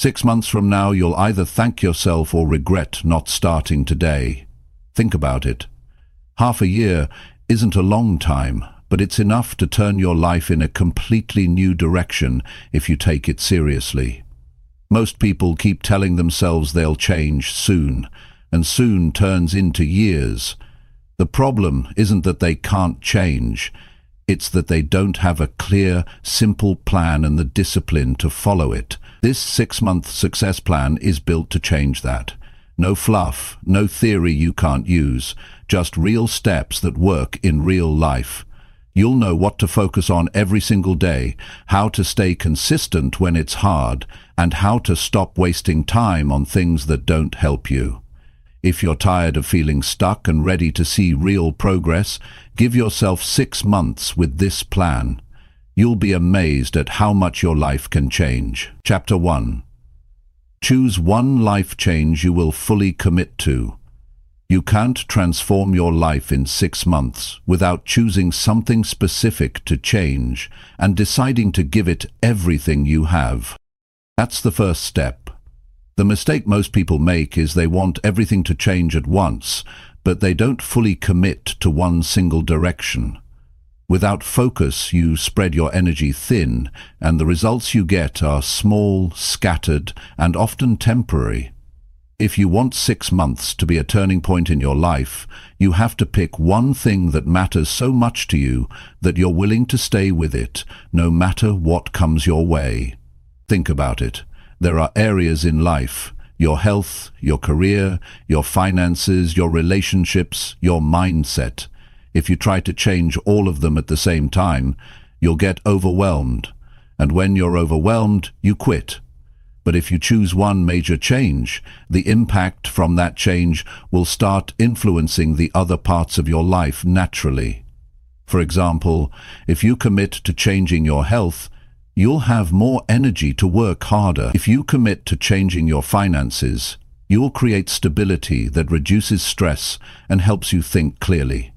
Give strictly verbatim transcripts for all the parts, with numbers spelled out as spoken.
Six months from now, you'll either thank yourself or regret not starting today. Think about it. Half a year isn't a long time, but it's enough to turn your life in a completely new direction if you take it seriously. Most people keep telling themselves they'll change soon, and soon turns into years. The problem isn't that they can't change, it's that they don't have a clear, simple plan and the discipline to follow it. This six-month success plan is built to change that. No fluff, no theory you can't use, just real steps that work in real life. You'll know what to focus on every single day, how to stay consistent when it's hard, and how to stop wasting time on things that don't help you. If you're tired of feeling stuck and ready to see real progress, give yourself six months with this plan. You'll be amazed at how much your life can change. Chapter one. Choose one life change you will fully commit to. You can't transform your life in six months without choosing something specific to change and deciding to give it everything you have. That's the first step. The mistake most people make is they want everything to change at once, but they don't fully commit to one single direction. Without focus, you spread your energy thin, and the results you get are small, scattered, and often temporary. If you want six months to be a turning point in your life, you have to pick one thing that matters so much to you that you're willing to stay with it, no matter what comes your way. Think about it. There are areas in life, your health, your career, your finances, your relationships, your mindset. If you try to change all of them at the same time, you'll get overwhelmed. And when you're overwhelmed, you quit. But if you choose one major change, the impact from that change will start influencing the other parts of your life naturally. For example, if you commit to changing your health, you'll have more energy to work harder. If you commit to changing your finances, you'll create stability that reduces stress and helps you think clearly.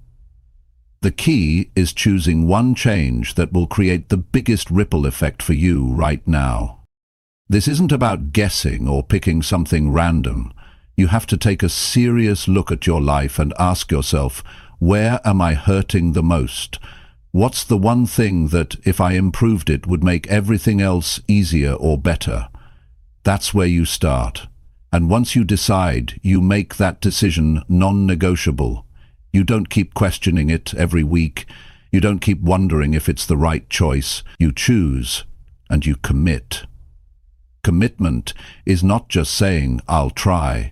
The key is choosing one change that will create the biggest ripple effect for you right now. This isn't about guessing or picking something random. You have to take a serious look at your life and ask yourself, where am I hurting the most? What's the one thing that, if I improved it, would make everything else easier or better? That's where you start. And once you decide, you make that decision non-negotiable. You don't keep questioning it every week. You don't keep wondering if it's the right choice. You choose, and you commit. Commitment is not just saying, I'll try.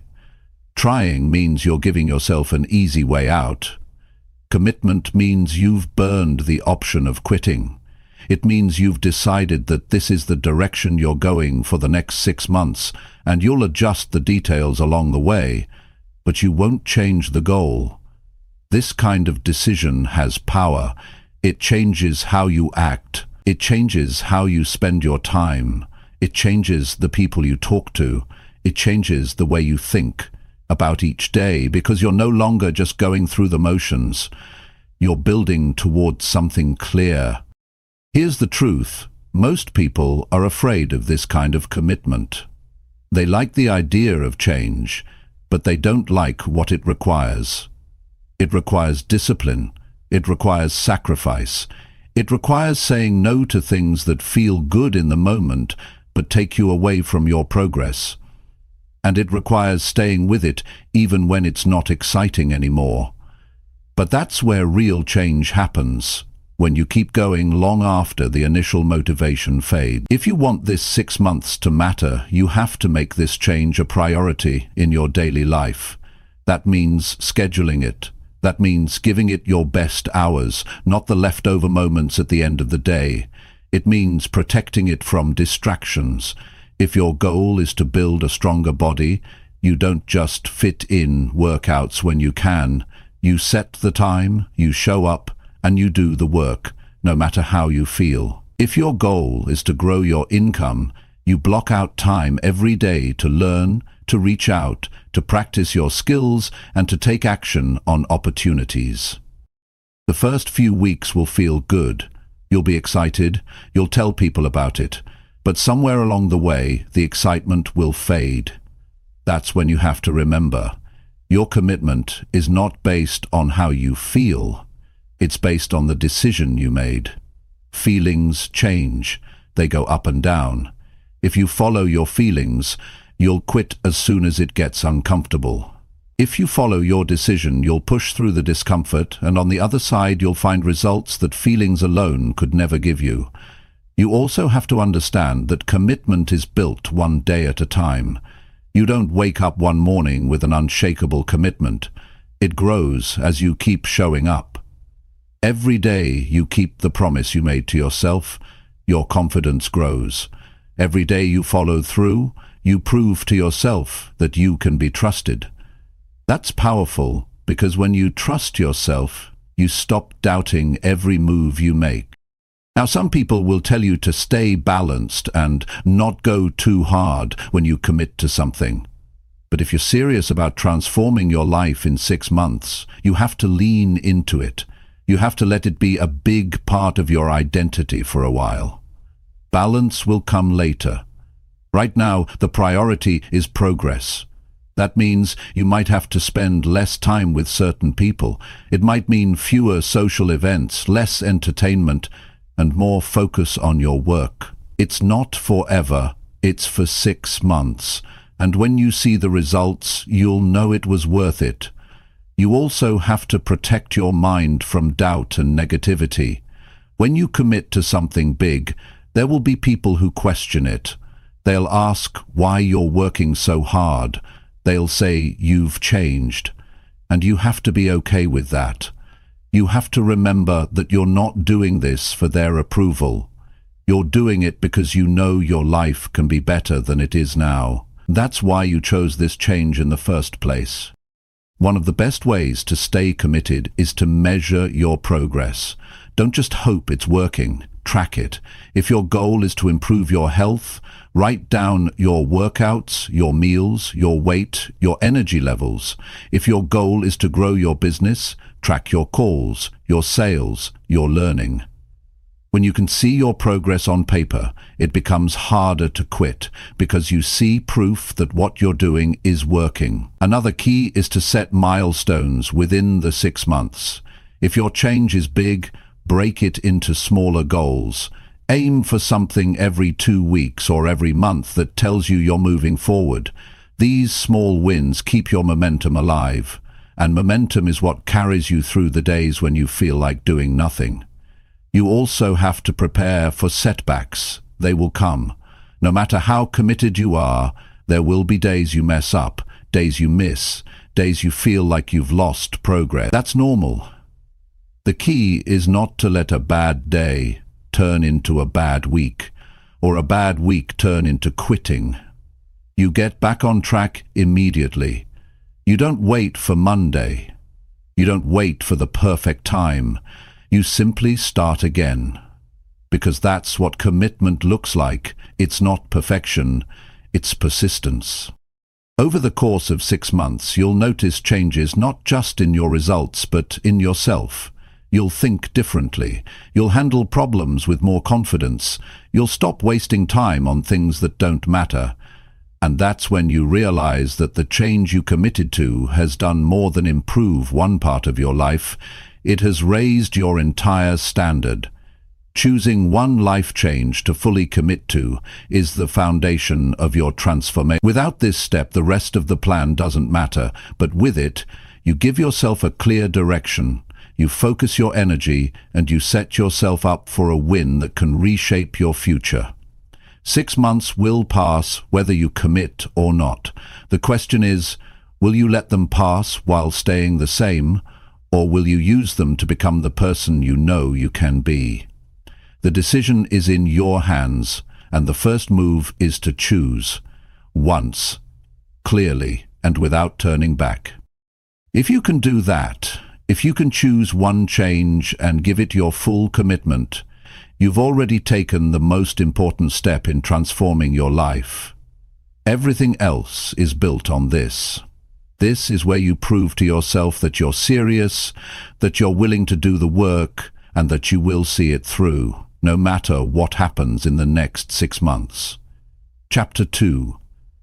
Trying means you're giving yourself an easy way out. Commitment means you've burned the option of quitting. It means you've decided that this is the direction you're going for the next six months, and you'll adjust the details along the way, but you won't change the goal. This kind of decision has power. It changes how you act. It changes how you spend your time. It changes the people you talk to. It changes the way you think about each day, because you're no longer just going through the motions. You're building towards something clear. Here's the truth. Most people are afraid of this kind of commitment. They like the idea of change, but they don't like what it requires. It requires discipline. It requires sacrifice. It requires saying no to things that feel good in the moment, but take you away from your progress. And it requires staying with it even when it's not exciting anymore. But that's where real change happens, when you keep going long after the initial motivation fades. If you want this six months to matter, you have to make this change a priority in your daily life. That means scheduling it. That means giving it your best hours, not the leftover moments at the end of the day. It means protecting it from distractions. If your goal is to build a stronger body, you don't just fit in workouts when you can. You set the time, you show up, and you do the work, no matter how you feel. If your goal is to grow your income, you block out time every day to learn, to reach out, to practice your skills, and to take action on opportunities. The first few weeks will feel good. You'll be excited. You'll tell people about it. But somewhere along the way, the excitement will fade. That's when you have to remember, your commitment is not based on how you feel. It's based on the decision you made. Feelings change. They go up and down. If you follow your feelings, you'll quit as soon as it gets uncomfortable. If you follow your decision, you'll push through the discomfort, and on the other side you'll find results that feelings alone could never give you. You also have to understand that commitment is built one day at a time. You don't wake up one morning with an unshakable commitment. It grows as you keep showing up. Every day you keep the promise you made to yourself, your confidence grows. Every day you follow through, you prove to yourself that you can be trusted. That's powerful because when you trust yourself, you stop doubting every move you make. Now, some people will tell you to stay balanced and not go too hard when you commit to something. But if you're serious about transforming your life in six months, you have to lean into it. You have to let it be a big part of your identity for a while. Balance will come later. Right now, the priority is progress. That means you might have to spend less time with certain people. It might mean fewer social events, less entertainment, and more focus on your work. It's not forever, it's for six months. And when you see the results, you'll know it was worth it. You also have to protect your mind from doubt and negativity. When you commit to something big, there will be people who question it. They'll ask why you're working so hard. They'll say you've changed. And you have to be okay with that. You have to remember that you're not doing this for their approval. You're doing it because you know your life can be better than it is now. That's why you chose this change in the first place. One of the best ways to stay committed is to measure your progress. Don't just hope it's working. Track it. If your goal is to improve your health, write down your workouts, your meals, your weight, your energy levels. If your goal is to grow your business, track your calls, your sales, your learning. When you can see your progress on paper, it becomes harder to quit because you see proof that what you're doing is working. Another key is to set milestones within the six months. If your change is big, break it into smaller goals. Aim for something every two weeks or every month that tells you you're moving forward. These small wins keep your momentum alive, and momentum is what carries you through the days when you feel like doing nothing. You also have to prepare for setbacks. They will come. No matter how committed you are, there will be days you mess up, days you miss, days you feel like you've lost progress. That's normal. The key is not to let a bad day turn into a bad week, or a bad week turn into quitting. You get back on track immediately. You don't wait for Monday. You don't wait for the perfect time. You simply start again. Because that's what commitment looks like. It's not perfection, it's persistence. Over the course of six months, you'll notice changes not just in your results, but in yourself. You'll think differently. You'll handle problems with more confidence. You'll stop wasting time on things that don't matter. And that's when you realize that the change you committed to has done more than improve one part of your life. It has raised your entire standard. Choosing one life change to fully commit to is the foundation of your transformation. Without this step, the rest of the plan doesn't matter, but with it, you give yourself a clear direction. You focus your energy and you set yourself up for a win that can reshape your future. Six months will pass whether you commit or not. The question is, will you let them pass while staying the same, or will you use them to become the person you know you can be? The decision is in your hands, and the first move is to choose, once, clearly, and without turning back. If you can do that, if you can choose one change and give it your full commitment, you've already taken the most important step in transforming your life. Everything else is built on this. This is where you prove to yourself that you're serious, that you're willing to do the work, and that you will see it through. no matter what happens in the next six months. Chapter two.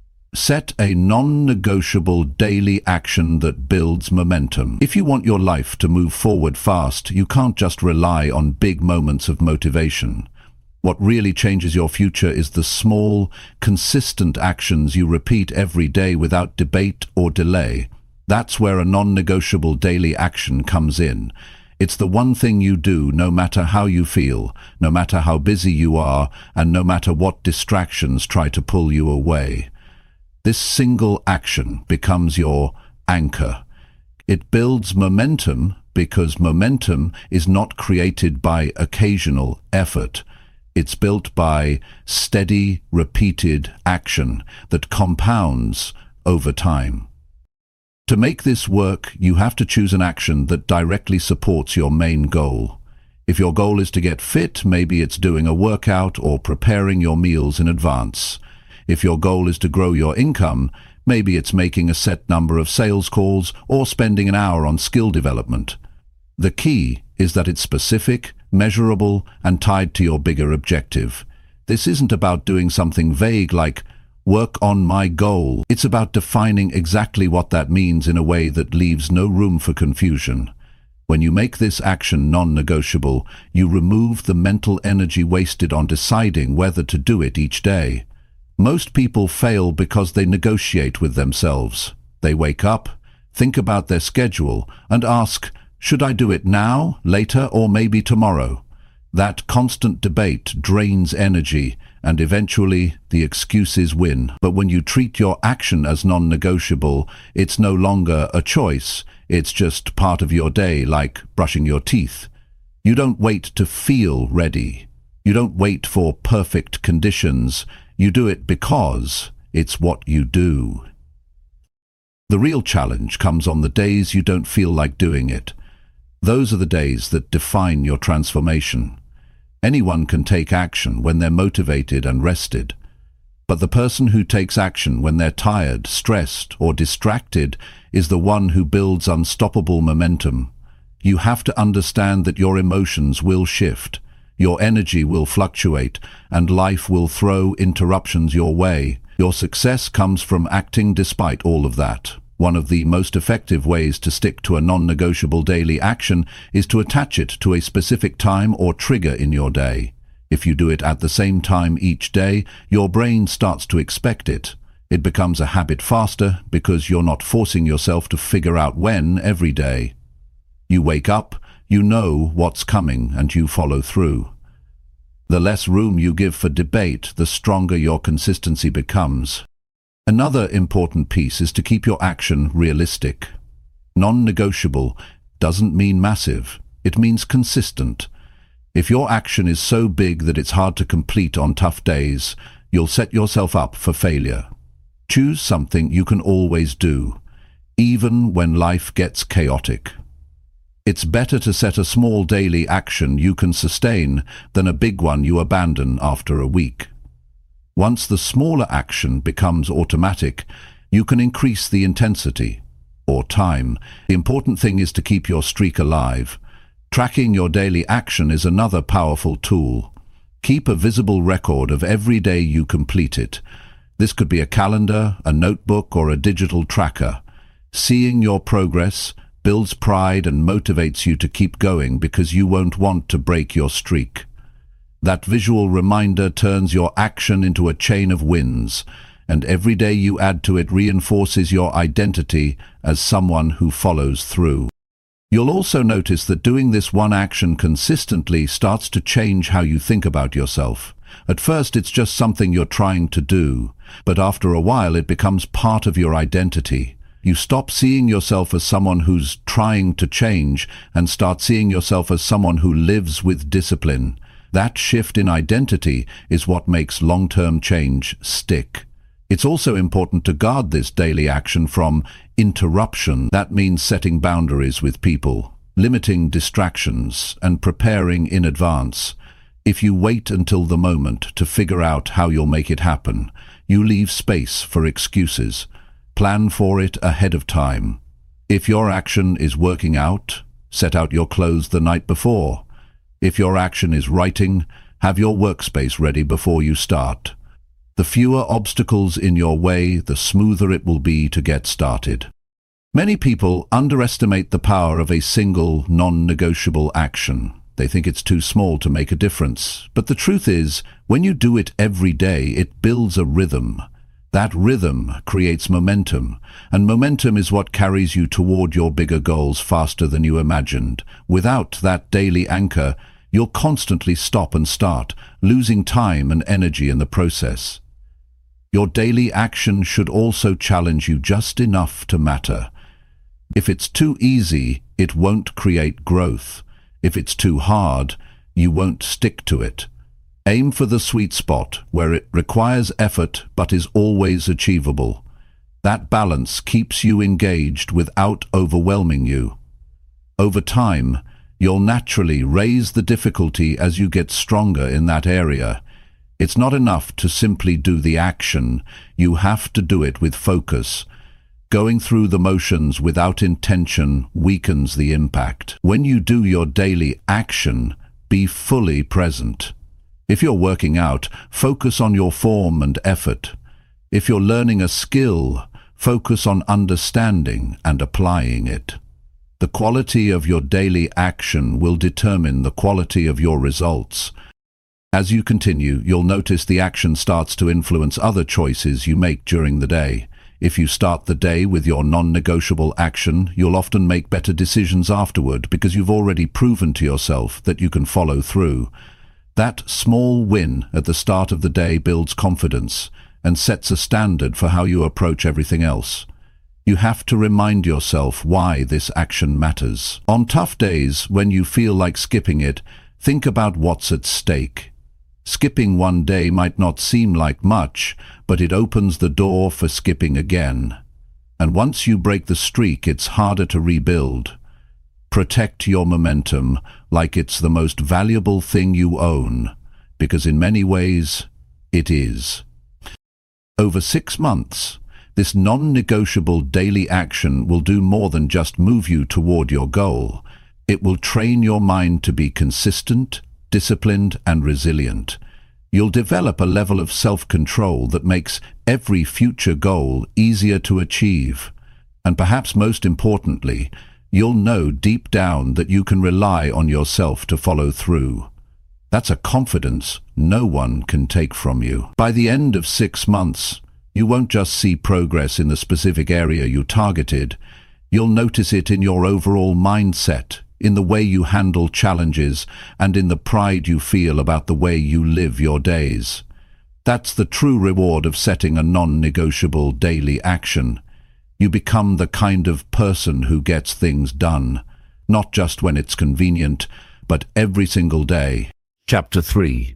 Set a non-negotiable daily action that builds momentum. If you want your life to move forward fast, you can't just rely on big moments of motivation. What really changes your future is the small, consistent actions you repeat every day without debate or delay. That's where a non-negotiable daily action comes in. It's the one thing you do no matter how you feel, no matter how busy you are, and no matter what distractions try to pull you away. This single action becomes your anchor. It builds momentum because momentum is not created by occasional effort. It's built by steady, repeated action that compounds over time. To make this work, you have to choose an action that directly supports your main goal. If your goal is to get fit, maybe it's doing a workout or preparing your meals in advance. If your goal is to grow your income, maybe it's making a set number of sales calls or spending an hour on skill development. The key is that it's specific, measurable, and tied to your bigger objective. This isn't about doing something vague like, work on my goal. It's about defining exactly what that means in a way that leaves no room for confusion. When you make this action non-negotiable, you remove the mental energy wasted on deciding whether to do it each day. Most people fail because they negotiate with themselves. They wake up, think about their schedule, and ask, should I do it now, later, or maybe tomorrow? That constant debate drains energy, and eventually the excuses win. But when you treat your action as non-negotiable, it's no longer a choice, it's just part of your day, like brushing your teeth. You don't wait to feel ready. You don't wait for perfect conditions. You do it because it's what you do. The real challenge comes on the days you don't feel like doing it. Those are the days that define your transformation. Anyone can take action when they're motivated and rested. But the person who takes action when they're tired, stressed, or distracted is the one who builds unstoppable momentum. You have to understand that your emotions will shift. Your energy will fluctuate, and life will throw interruptions your way. Your success comes from acting despite all of that. One of the most effective ways to stick to a non-negotiable daily action is to attach it to a specific time or trigger in your day. If you do it at the same time each day, your brain starts to expect it. It becomes a habit faster because you're not forcing yourself to figure out when every day. You wake up, you know what's coming, and you follow through. The less room you give for debate, the stronger your consistency becomes. Another important piece is to keep your action realistic. Non-negotiable doesn't mean massive, it means consistent. If your action is so big that it's hard to complete on tough days, you'll set yourself up for failure. Choose something you can always do, even when life gets chaotic. It's better to set a small daily action you can sustain than a big one you abandon after a week. Once the smaller action becomes automatic, you can increase the intensity, or time. The important thing is to keep your streak alive. Tracking your daily action is another powerful tool. Keep a visible record of every day you complete it. This could be a calendar, a notebook, or a digital tracker. Seeing your progress builds pride and motivates you to keep going because you won't want to break your streak. That visual reminder turns your action into a chain of wins, and every day you add to it reinforces your identity as someone who follows through. You'll also notice that doing this one action consistently starts to change how you think about yourself. At first, it's just something you're trying to do, but after a while it becomes part of your identity. You stop seeing yourself as someone who's trying to change and start seeing yourself as someone who lives with discipline. That shift in identity is what makes long-term change stick. It's also important to guard this daily action from interruption. That means setting boundaries with people, limiting distractions, and preparing in advance. If you wait until the moment to figure out how you'll make it happen, you leave space for excuses. Plan for it ahead of time. If your action is working out, set out your clothes the night before. If your action is writing, Have your workspace ready before you start. The fewer obstacles in your way, the smoother it will be to get started. Many people underestimate the power of a single, non-negotiable action. They think it's too small to make a difference. But the truth is, when you do it every day, it builds a rhythm. That rhythm creates momentum, and momentum is what carries you toward your bigger goals faster than you imagined. Without that daily anchor, you'll constantly stop and start, losing time and energy in the process. Your daily action should also challenge you just enough to matter. If it's too easy, it won't create growth. If it's too hard, you won't stick to it. Aim for the sweet spot, where it requires effort but is always achievable. That balance keeps you engaged without overwhelming you. Over time, you'll naturally raise the difficulty as you get stronger in that area. It's not enough to simply do the action. You have to do it with focus. Going through the motions without intention weakens the impact. When you do your daily action, be fully present. If you're working out, focus on your form and effort. If you're learning a skill, focus on understanding and applying it. The quality of your daily action will determine the quality of your results. As you continue, you'll notice the action starts to influence other choices you make during the day. If you start the day with your non-negotiable action, you'll often make better decisions afterward because you've already proven to yourself that you can follow through. That small win at the start of the day builds confidence and sets a standard for how you approach everything else. You have to remind yourself why this action matters. On tough days, when you feel like skipping it, think about what's at stake. Skipping one day might not seem like much, but it opens the door for skipping again. And once you break the streak, it's harder to rebuild. Protect your momentum like it's the most valuable thing you own, because in many ways, it is. Over six months, this non-negotiable daily action will do more than just move you toward your goal. It will train your mind to be consistent, disciplined, and resilient. You'll develop a level of self-control that makes every future goal easier to achieve. And perhaps most importantly, you'll know deep down that you can rely on yourself to follow through. That's a confidence no one can take from you. By the end of six months, you won't just see progress in the specific area you targeted. You'll notice it in your overall mindset, in the way you handle challenges, and in the pride you feel about the way you live your days. That's the true reward of setting a non-negotiable daily action. You become the kind of person who gets things done, not just when it's convenient, but every single day. Chapter three.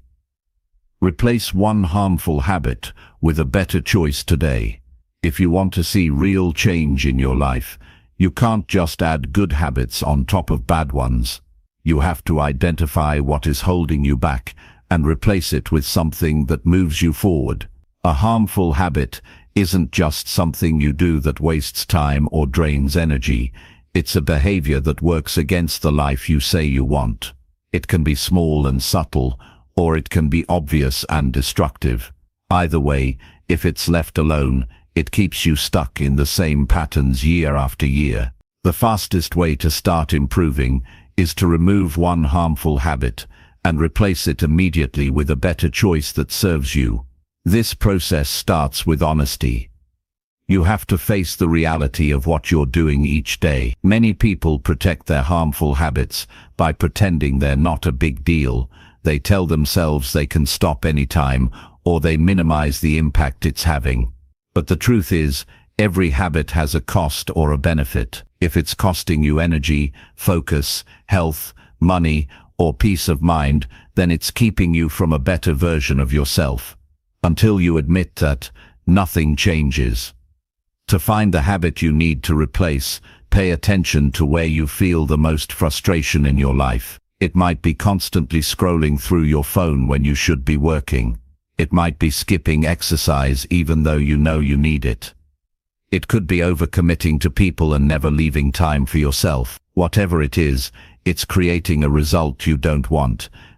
Replace one harmful habit with a better choice today. If you want to see real change in your life, you can't just add good habits on top of bad ones. You have to identify what is holding you back and replace it with something that moves you forward. A harmful habit isn't just something you do that wastes time or drains energy. It's a behavior that works against the life you say you want. It can be small and subtle, or it can be obvious and destructive. Either way, if it's left alone, it keeps you stuck in the same patterns year after year. The fastest way to start improving is to remove one harmful habit and replace it immediately with a better choice that serves you. This process starts with honesty. You have to face the reality of what you're doing each day. Many people protect their harmful habits by pretending they're not a big deal. They tell themselves they can stop anytime, or they minimize the impact it's having. But the truth is, every habit has a cost or a benefit. If it's costing you energy, focus, health, money, or peace of mind, then it's keeping you from a better version of yourself. Until you admit that, nothing changes. To find the habit you need to replace, pay attention to where you feel the most frustration in your life. It might be constantly scrolling through your phone when you should be working. It might be skipping exercise even though you know you need it. It could be overcommitting to people and never leaving time for yourself. Whatever it is, it's creating a result you don't want,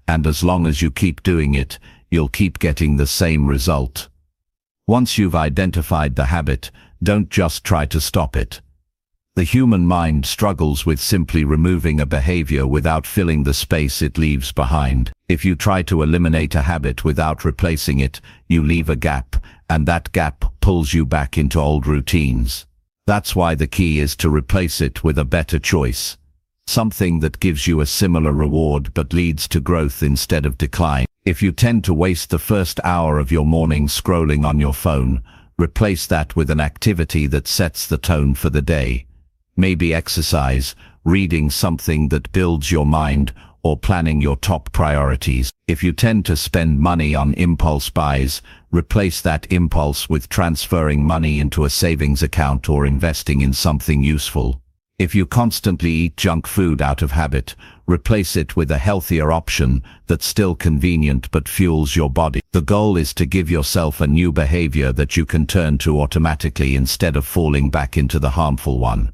and as long as you keep doing it, you'll keep getting the same result. Once you've identified the habit, don't just try to stop it. The human mind struggles with simply removing a behavior without filling the space it leaves behind. If you try to eliminate a habit without replacing it, you leave a gap, and that gap pulls you back into old routines. That's why the key is to replace it with a better choice. Something that gives you a similar reward but leads to growth instead of decline. If you tend to waste the first hour of your morning scrolling on your phone, replace that with an activity that sets the tone for the day. Maybe exercise, reading something that builds your mind, or planning your top priorities. If you tend to spend money on impulse buys, replace that impulse with transferring money into a savings account or investing in something useful. If you constantly eat junk food out of habit, replace it with a healthier option that's still convenient but fuels your body. The goal is to give yourself a new behavior that you can turn to automatically instead of falling back into the harmful one.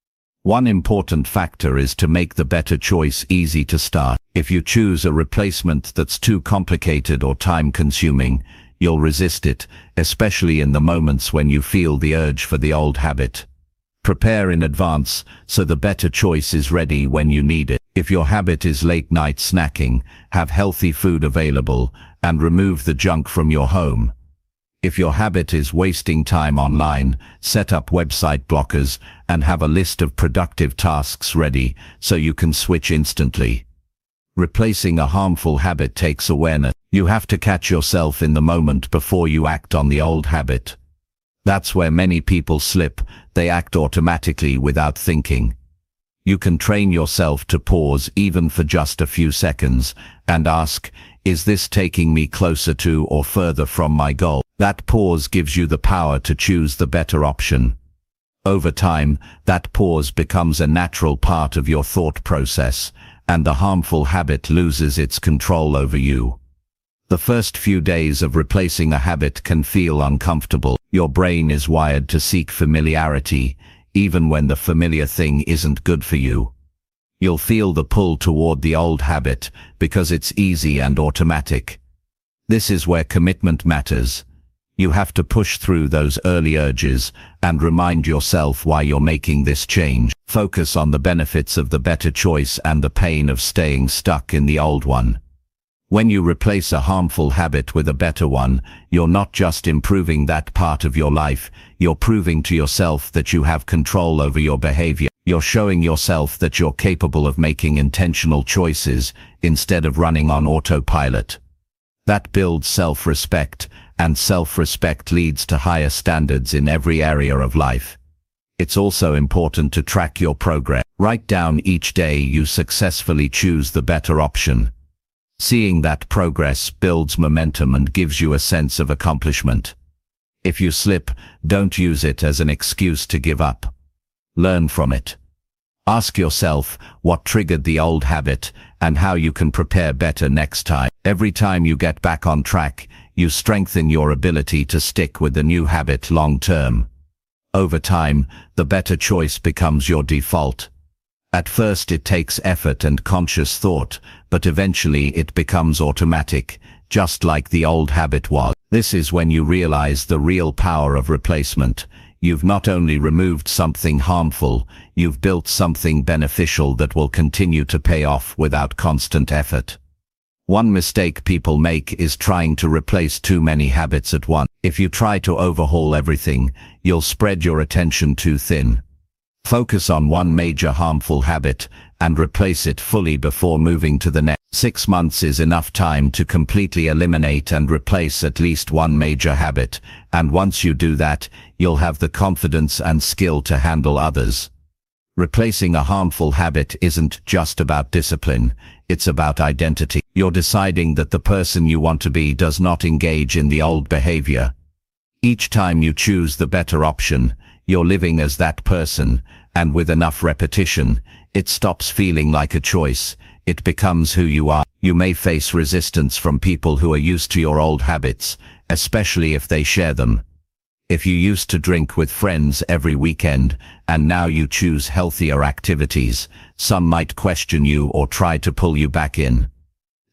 One important factor is to make the better choice easy to start. If you choose a replacement that's too complicated or time-consuming, you'll resist it, especially in the moments when you feel the urge for the old habit. Prepare in advance so the better choice is ready when you need it. If your habit is late-night snacking, have healthy food available and remove the junk from your home. If your habit is wasting time online, set up website blockers and have a list of productive tasks ready so you can switch instantly. Replacing a harmful habit takes awareness. You have to catch yourself in the moment before you act on the old habit. That's where many people slip. They act automatically without thinking. You can train yourself to pause even for just a few seconds and ask, is this taking me closer to or further from my goal? That pause gives you the power to choose the better option. Over time, that pause becomes a natural part of your thought process, and the harmful habit loses its control over you. The first few days of replacing a habit can feel uncomfortable. Your brain is wired to seek familiarity, even when the familiar thing isn't good for you. You'll feel the pull toward the old habit because it's easy and automatic. This is where commitment matters. You have to push through those early urges and remind yourself why you're making this change. Focus on the benefits of the better choice and the pain of staying stuck in the old one. When you replace a harmful habit with a better one, you're not just improving that part of your life, you're proving to yourself that you have control over your behavior. You're showing yourself that you're capable of making intentional choices instead of running on autopilot. That builds self-respect, and self-respect leads to higher standards in every area of life. It's also important to track your progress. Write down each day you successfully choose the better option. Seeing that progress builds momentum and gives you a sense of accomplishment. If you slip, don't use it as an excuse to give up. Learn from it. Ask yourself what triggered the old habit and how you can prepare better next time. Every time you get back on track, you strengthen your ability to stick with the new habit long term. Over time, the better choice becomes your default. At first it takes effort and conscious thought, but eventually it becomes automatic, just like the old habit was. This is when you realize the real power of replacement. You've not only removed something harmful, you've built something beneficial that will continue to pay off without constant effort. One mistake people make is trying to replace too many habits at once. If you try to overhaul everything, you'll spread your attention too thin. Focus on one major harmful habit and replace it fully before moving to the next. Six months is enough time to completely eliminate and replace at least one major habit, and once you do that, you'll have the confidence and skill to handle others. Replacing a harmful habit isn't just about discipline, it's about identity. You're deciding that the person you want to be does not engage in the old behavior. Each time you choose the better option, you're living as that person, and with enough repetition, it stops feeling like a choice. It becomes who you are. You may face resistance from people who are used to your old habits, especially if they share them. If you used to drink with friends every weekend, and now you choose healthier activities, some might question you or try to pull you back in.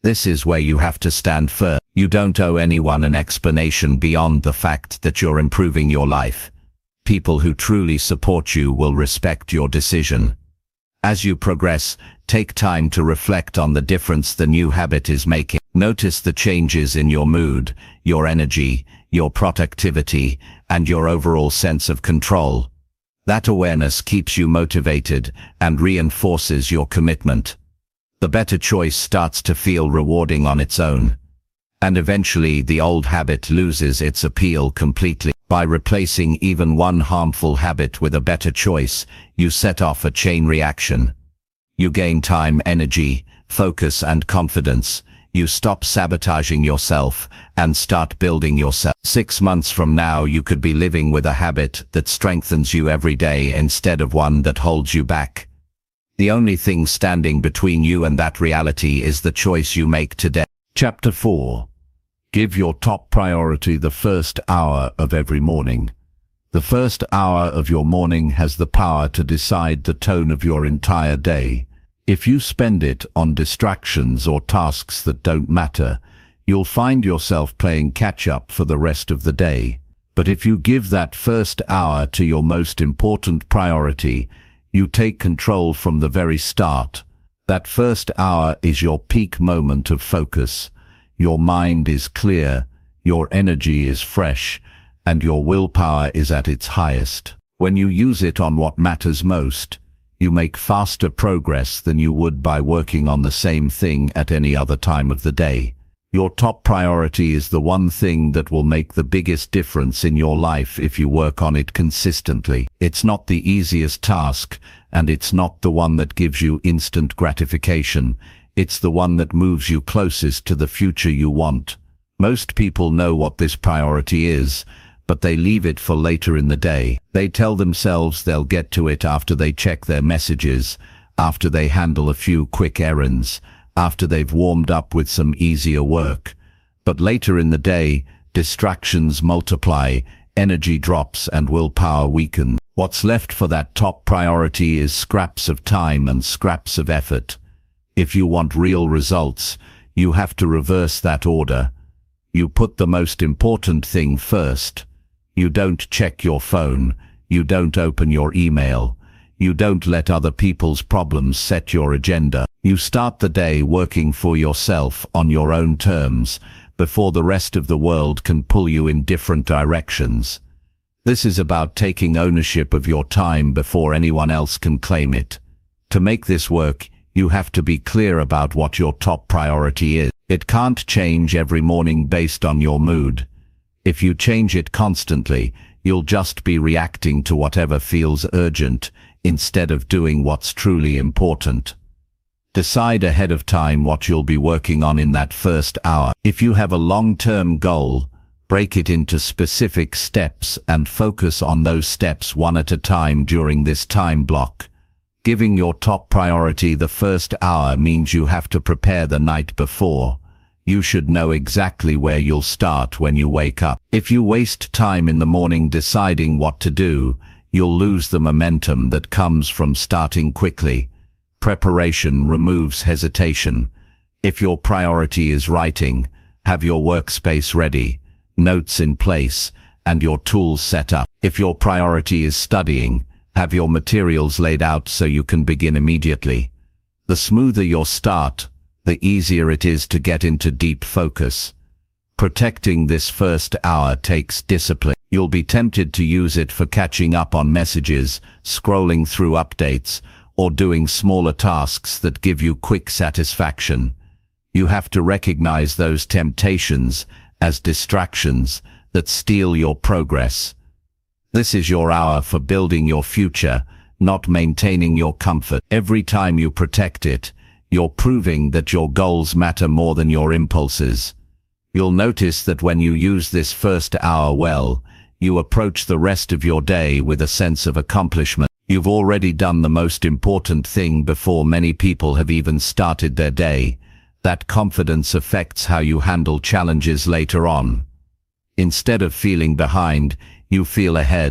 This is where you have to stand firm. You don't owe anyone an explanation beyond the fact that you're improving your life. People who truly support you will respect your decision. As you progress, take time to reflect on the difference the new habit is making. Notice the changes in your mood, your energy, your productivity, and your overall sense of control. That awareness keeps you motivated and reinforces your commitment. The better choice starts to feel rewarding on its own. And eventually the old habit loses its appeal completely. By replacing even one harmful habit with a better choice, you set off a chain reaction. You gain time, energy, focus, and confidence. You stop sabotaging yourself and start building yourself. Six months from now, you could be living with a habit that strengthens you every day instead of one that holds you back. The only thing standing between you and that reality is the choice you make today. Chapter four. Give your top priority the first hour of every morning. The first hour of your morning has the power to decide the tone of your entire day. If you spend it on distractions or tasks that don't matter, you'll find yourself playing catch-up for the rest of the day. But if you give that first hour to your most important priority, you take control from the very start. That first hour is your peak moment of focus. Your mind is clear, your energy is fresh, and your willpower is at its highest. When you use it on what matters most, you make faster progress than you would by working on the same thing at any other time of the day. Your top priority is the one thing that will make the biggest difference in your life if you work on it consistently. It's not the easiest task, and it's not the one that gives you instant gratification. It's the one that moves you closest to the future you want. Most people know what this priority is, but they leave it for later in the day. They tell themselves they'll get to it after they check their messages, after they handle a few quick errands, after they've warmed up with some easier work. But later in the day, distractions multiply, energy drops, and willpower weakens. What's left for that top priority is scraps of time and scraps of effort. If you want real results, you have to reverse that order. You put the most important thing first. You don't check your phone. You don't open your email. You don't let other people's problems set your agenda. You start the day working for yourself on your own terms, before the rest of the world can pull you in different directions. This is about taking ownership of your time before anyone else can claim it. To make this work, you have to be clear about what your top priority is. It can't change every morning based on your mood. If you change it constantly, you'll just be reacting to whatever feels urgent instead of doing what's truly important. Decide ahead of time what you'll be working on in that first hour. If you have a long-term goal, break it into specific steps and focus on those steps one at a time during this time block. Giving your top priority the first hour means you have to prepare the night before. You should know exactly where you'll start when you wake up. If you waste time in the morning deciding what to do, you'll lose the momentum that comes from starting quickly. Preparation removes hesitation. If your priority is writing, have your workspace ready, notes in place, and your tools set up. If your priority is studying, have your materials laid out so you can begin immediately. The smoother your start, the easier it is to get into deep focus. Protecting this first hour takes discipline. You'll be tempted to use it for catching up on messages, scrolling through updates, or doing smaller tasks that give you quick satisfaction. You have to recognize those temptations as distractions that steal your progress. This is your hour for building your future, not maintaining your comfort. Every time you protect it, you're proving that your goals matter more than your impulses. You'll notice that when you use this first hour well, you approach the rest of your day with a sense of accomplishment. You've already done the most important thing before many people have even started their day. That confidence affects how you handle challenges later on. Instead of feeling behind, you feel ahead,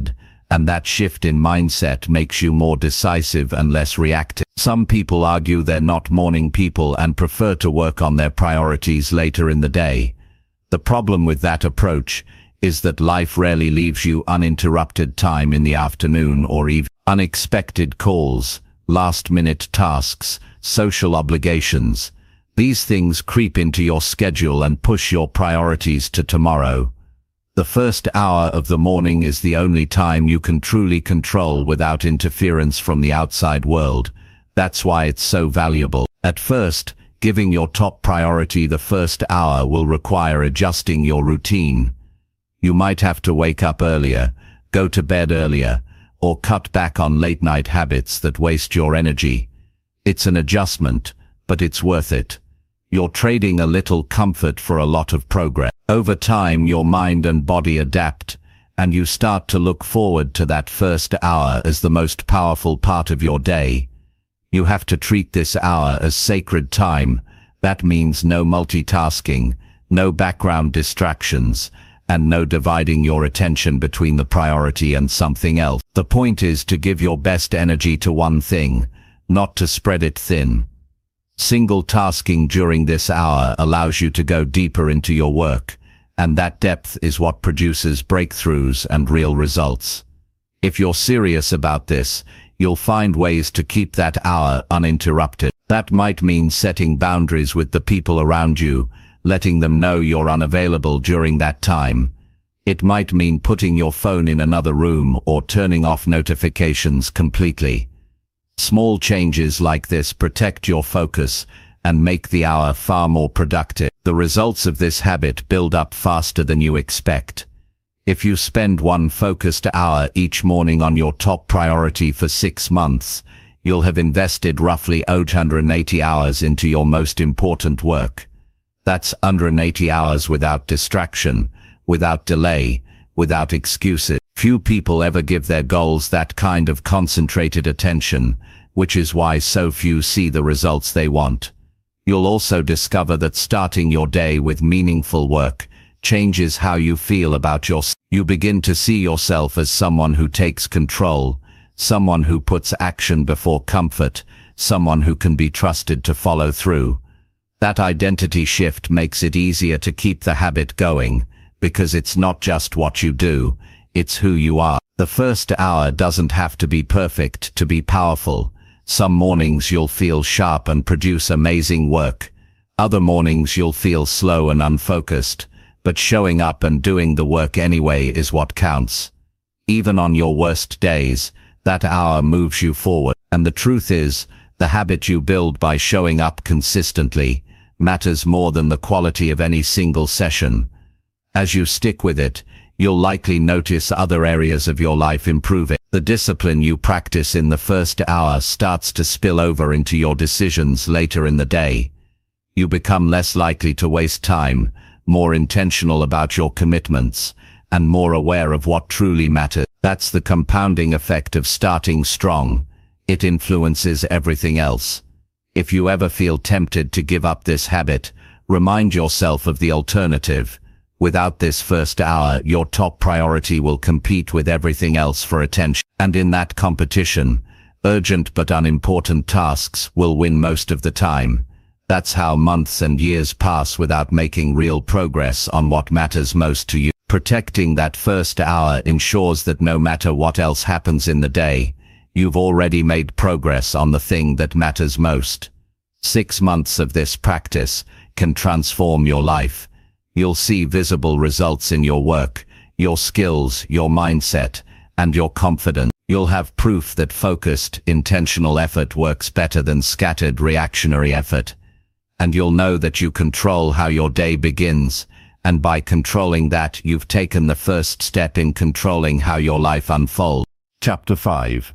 And that shift in mindset makes you more decisive and less reactive. Some people argue they're not morning people and prefer to work on their priorities later in the day. The problem with that approach is that life rarely leaves you uninterrupted time in the afternoon or even unexpected calls, last-minute tasks, social obligations. These things creep into your schedule and push your priorities to tomorrow. The first hour of the morning is the only time you can truly control without interference from the outside world. That's why it's so valuable. At first, giving your top priority the first hour will require adjusting your routine. You might have to wake up earlier, go to bed earlier, or cut back on late-night habits that waste your energy. It's an adjustment, but it's worth it. You're trading a little comfort for a lot of progress. Over time, your mind and body adapt, and you start to look forward to that first hour as the most powerful part of your day. You have to treat this hour as sacred time. That means no multitasking, no background distractions, and no dividing your attention between the priority and something else. The point is to give your best energy to one thing, not to spread it thin. Single tasking during this hour allows you to go deeper into your work, and that depth is what produces breakthroughs and real results. If you're serious about this, you'll find ways to keep that hour uninterrupted. That might mean setting boundaries with the people around you, letting them know you're unavailable during that time. It might mean putting your phone in another room or turning off notifications completely. Small changes like this protect your focus and make the hour far more productive. The results of this habit build up faster than you expect. If you spend one focused hour each morning on your top priority for six months, you'll have invested roughly eight hundred eighty hours into your most important work. That's one hundred eighty hours without distraction, without delay, without excuses. Few people ever give their goals that kind of concentrated attention, which is why so few see the results they want. You'll also discover that starting your day with meaningful work changes how you feel about yourself. You begin to see yourself as someone who takes control, someone who puts action before comfort, someone who can be trusted to follow through. That identity shift makes it easier to keep the habit going, because it's not just what you do, it's who you are. The first hour doesn't have to be perfect to be powerful. Some mornings you'll feel sharp and produce amazing work. Other mornings you'll feel slow and unfocused, but showing up and doing the work anyway is what counts. Even on your worst days, that hour moves you forward. And the truth is, the habit you build by showing up consistently matters more than the quality of any single session. As you stick with it, you'll likely notice other areas of your life improving. The discipline you practice in the first hour starts to spill over into your decisions later in the day. You become less likely to waste time, more intentional about your commitments, and more aware of what truly matters. That's the compounding effect of starting strong. It influences everything else. If you ever feel tempted to give up this habit, remind yourself of the alternative. Without this first hour, your top priority will compete with everything else for attention. And in that competition, urgent but unimportant tasks will win most of the time. That's how months and years pass without making real progress on what matters most to you. Protecting that first hour ensures that no matter what else happens in the day, you've already made progress on the thing that matters most. Six months of this practice can transform your life. You'll see visible results in your work, your skills, your mindset, and your confidence. You'll have proof that focused, intentional effort works better than scattered, reactionary effort. And you'll know that you control how your day begins, and by controlling that, you've taken the first step in controlling how your life unfolds. Chapter five.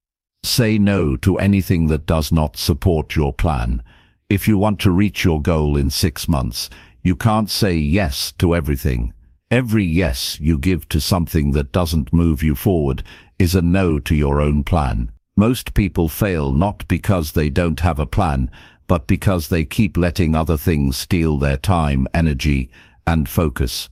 Say no to anything that does not support your plan. If you want to reach your goal in six months, you can't say yes to everything. Every yes you give to something that doesn't move you forward is a no to your own plan. Most people fail not because they don't have a plan, but because they keep letting other things steal their time, energy, and focus.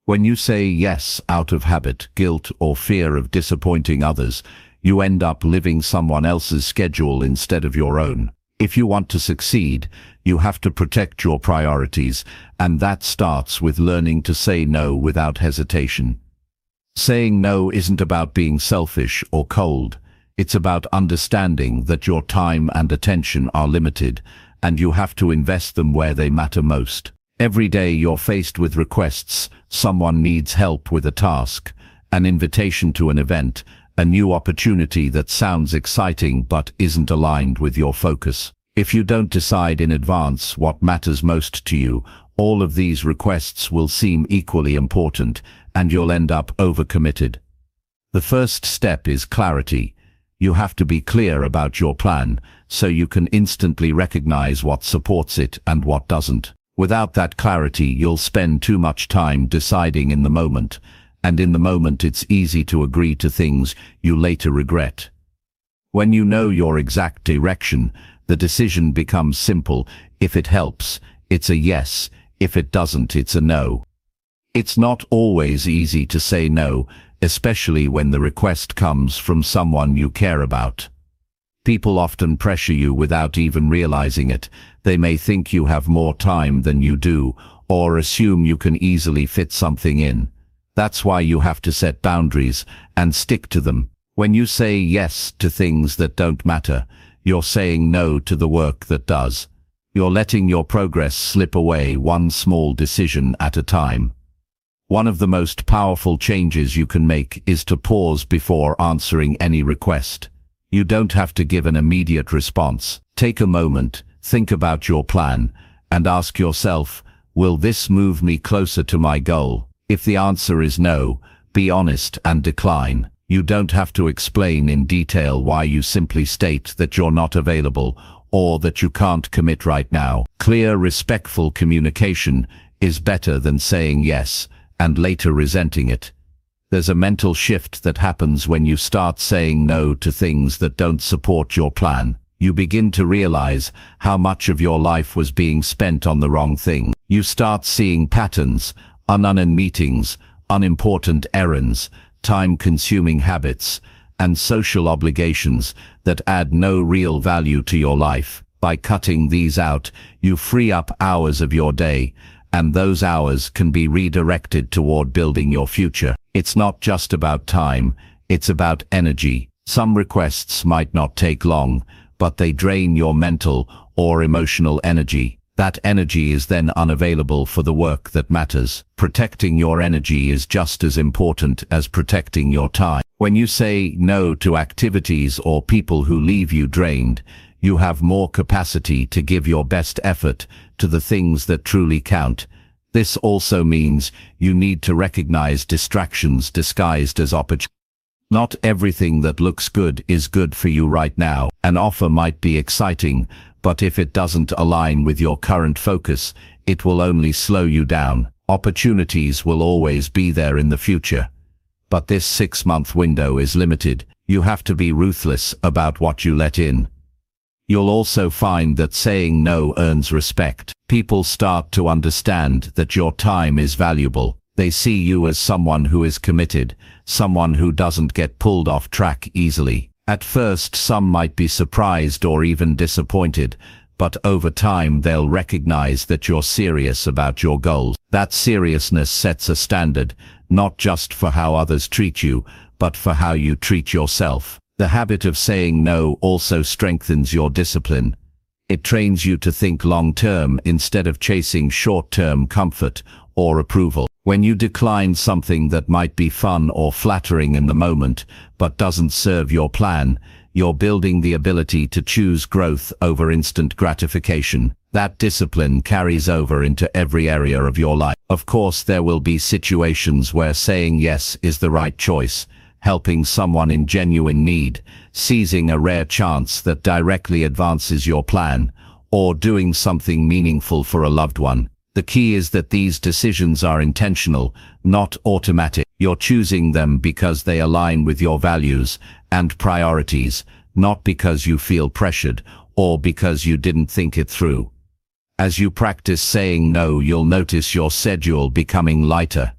When you say yes out of habit, guilt, or fear of disappointing others, you end up living someone else's schedule instead of your own. If you want to succeed, you have to protect your priorities, and that starts with learning to say no without hesitation. Saying no isn't about being selfish or cold. It's about understanding that your time and attention are limited, and you have to invest them where they matter most. Every day you're faced with requests, someone needs help with a task, an invitation to an event, a new opportunity that sounds exciting but isn't aligned with your focus. If you don't decide in advance what matters most to you, all of these requests will seem equally important, and you'll end up overcommitted. The first step is clarity. You have to be clear about your plan, so you can instantly recognize what supports it and what doesn't. Without that clarity, you'll spend too much time deciding in the moment, and in the moment it's easy to agree to things you later regret. When you know your exact direction, the decision becomes simple. If it helps, it's a yes. If it doesn't, it's a no. It's not always easy to say no, especially when the request comes from someone you care about. People often pressure you without even realizing it. They may think you have more time than you do, or assume you can easily fit something in. That's why you have to set boundaries and stick to them. When you say yes to things that don't matter, you're saying no to the work that does. You're letting your progress slip away one small decision at a time. One of the most powerful changes you can make is to pause before answering any request. You don't have to give an immediate response. Take a moment, think about your plan, and ask yourself, will this move me closer to my goal? If the answer is no, be honest and decline. You don't have to explain in detail why. You simply state that you're not available or that you can't commit right now. Clear, respectful communication is better than saying yes and later resenting it. There's a mental shift that happens when you start saying no to things that don't support your plan. You begin to realize how much of your life was being spent on the wrong thing. You start seeing patterns, unannounced meetings, unimportant errands, time-consuming habits, and social obligations that add no real value to your life. By cutting these out, you free up hours of your day, and those hours can be redirected toward building your future. It's not just about time, it's about energy. Some requests might not take long, but they drain your mental or emotional energy. That energy is then unavailable for the work that matters. Protecting your energy is just as important as protecting your time. When you say no to activities or people who leave you drained, you have more capacity to give your best effort to the things that truly count. This also means you need to recognize distractions disguised as opportunities. Not everything that looks good is good for you right now. An offer might be exciting, but if it doesn't align with your current focus, it will only slow you down. Opportunities will always be there in the future, but this six-month window is limited. You have to be ruthless about what you let in. You'll also find that saying no earns respect. People start to understand that your time is valuable. They see you as someone who is committed, someone who doesn't get pulled off track easily. At first, some might be surprised or even disappointed, but over time they'll recognize that you're serious about your goals. That seriousness sets a standard, not just for how others treat you, but for how you treat yourself. The habit of saying no also strengthens your discipline. It trains you to think long-term instead of chasing short-term comfort or approval. When you decline something that might be fun or flattering in the moment, but doesn't serve your plan, you're building the ability to choose growth over instant gratification. That discipline carries over into every area of your life. Of course, there will be situations where saying yes is the right choice. Helping someone in genuine need, seizing a rare chance that directly advances your plan, or doing something meaningful for a loved one. The key is that these decisions are intentional, not automatic. You're choosing them because they align with your values and priorities, not because you feel pressured or because you didn't think it through. As you practice saying no, you'll notice your schedule becoming lighter.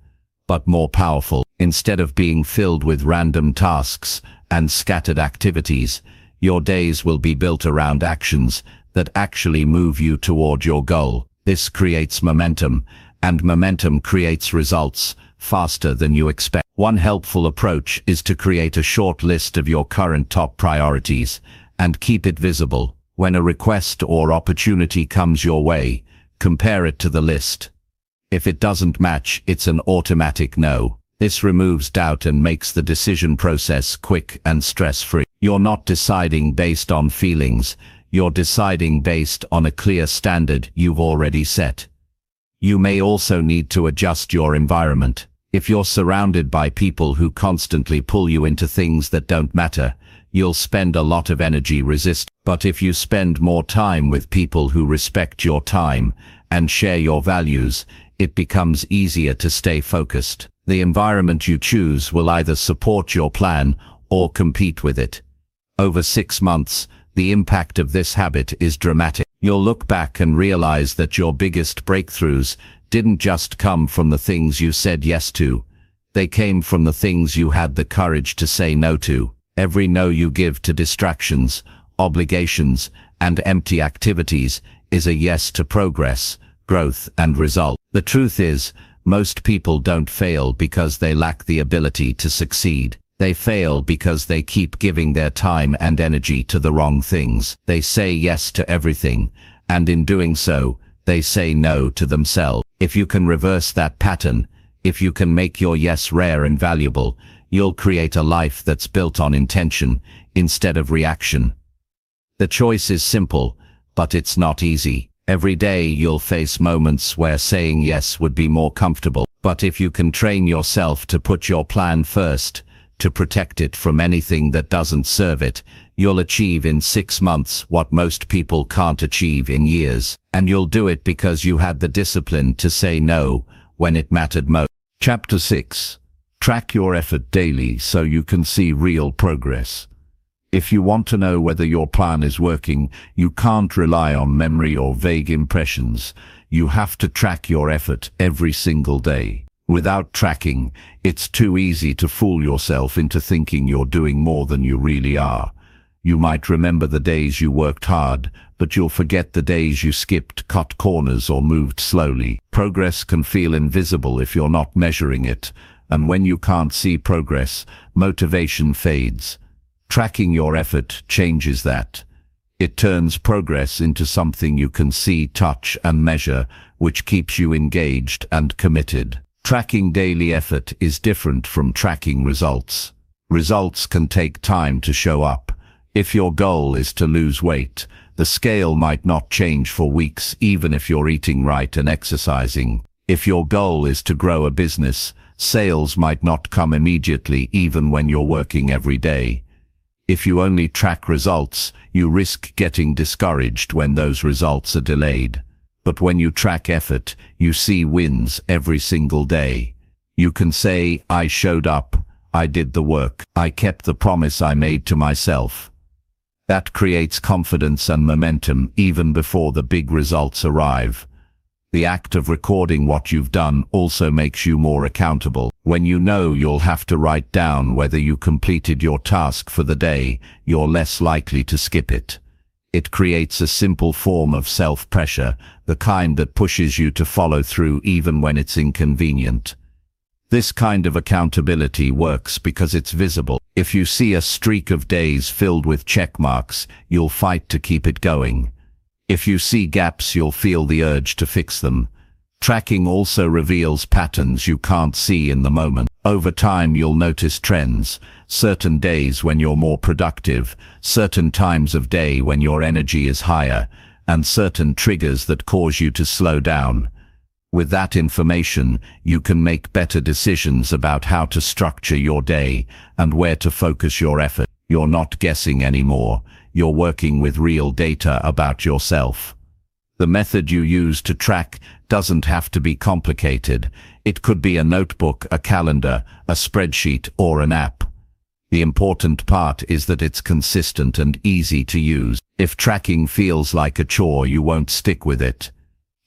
but more powerful. Instead of being filled with random tasks and scattered activities, your days will be built around actions that actually move you toward your goal. This creates momentum, and momentum creates results faster than you expect. One helpful approach is to create a short list of your current top priorities and keep it visible. When a request or opportunity comes your way, compare it to the list. If it doesn't match, it's an automatic no. This removes doubt and makes the decision process quick and stress-free. You're not deciding based on feelings, you're deciding based on a clear standard you've already set. You may also need to adjust your environment. If you're surrounded by people who constantly pull you into things that don't matter, you'll spend a lot of energy resisting. But if you spend more time with people who respect your time and share your values, it becomes easier to stay focused. The environment you choose will either support your plan or compete with it. Over six months, the impact of this habit is dramatic. You'll look back and realize that your biggest breakthroughs didn't just come from the things you said yes to. They came from the things you had the courage to say no to. Every no you give to distractions, obligations, and empty activities is a yes to progress, growth, and result. The truth is, most people don't fail because they lack the ability to succeed. They fail because they keep giving their time and energy to the wrong things. They say yes to everything, and in doing so, they say no to themselves. If you can reverse that pattern, if you can make your yes rare and valuable, you'll create a life that's built on intention instead of reaction. The choice is simple, but it's not easy. Every day you'll face moments where saying yes would be more comfortable. But if you can train yourself to put your plan first, to protect it from anything that doesn't serve it, you'll achieve in six months what most people can't achieve in years. And you'll do it because you had the discipline to say no when it mattered most. Chapter six. Track your effort daily so you can see real progress. If you want to know whether your plan is working, you can't rely on memory or vague impressions. You have to track your effort every single day. Without tracking, it's too easy to fool yourself into thinking you're doing more than you really are. You might remember the days you worked hard, but you'll forget the days you skipped, cut corners, or moved slowly. Progress can feel invisible if you're not measuring it, and when you can't see progress, motivation fades. Tracking your effort changes that. It turns progress into something you can see, touch, and measure, which keeps you engaged and committed. Tracking daily effort is different from tracking results. Results can take time to show up. If your goal is to lose weight, the scale might not change for weeks even if you're eating right and exercising. If your goal is to grow a business, sales might not come immediately even when you're working every day. If you only track results, you risk getting discouraged when those results are delayed. But when you track effort, you see wins every single day. You can say, I showed up, I did the work, I kept the promise I made to myself. That creates confidence and momentum even before the big results arrive. The act of recording what you've done also makes you more accountable. When you know you'll have to write down whether you completed your task for the day, you're less likely to skip it. It creates a simple form of self-pressure, the kind that pushes you to follow through even when it's inconvenient. This kind of accountability works because it's visible. If you see a streak of days filled with check marks, you'll fight to keep it going. If you see gaps, you'll feel the urge to fix them. Tracking also reveals patterns you can't see in the moment. Over time, you'll notice trends, certain days when you're more productive, certain times of day when your energy is higher, and certain triggers that cause you to slow down. With that information, you can make better decisions about how to structure your day and where to focus your effort. You're not guessing anymore. You're working with real data about yourself. The method you use to track doesn't have to be complicated. It could be a notebook, a calendar, a spreadsheet, or an app. The important part is that it's consistent and easy to use. If tracking feels like a chore, you won't stick with it.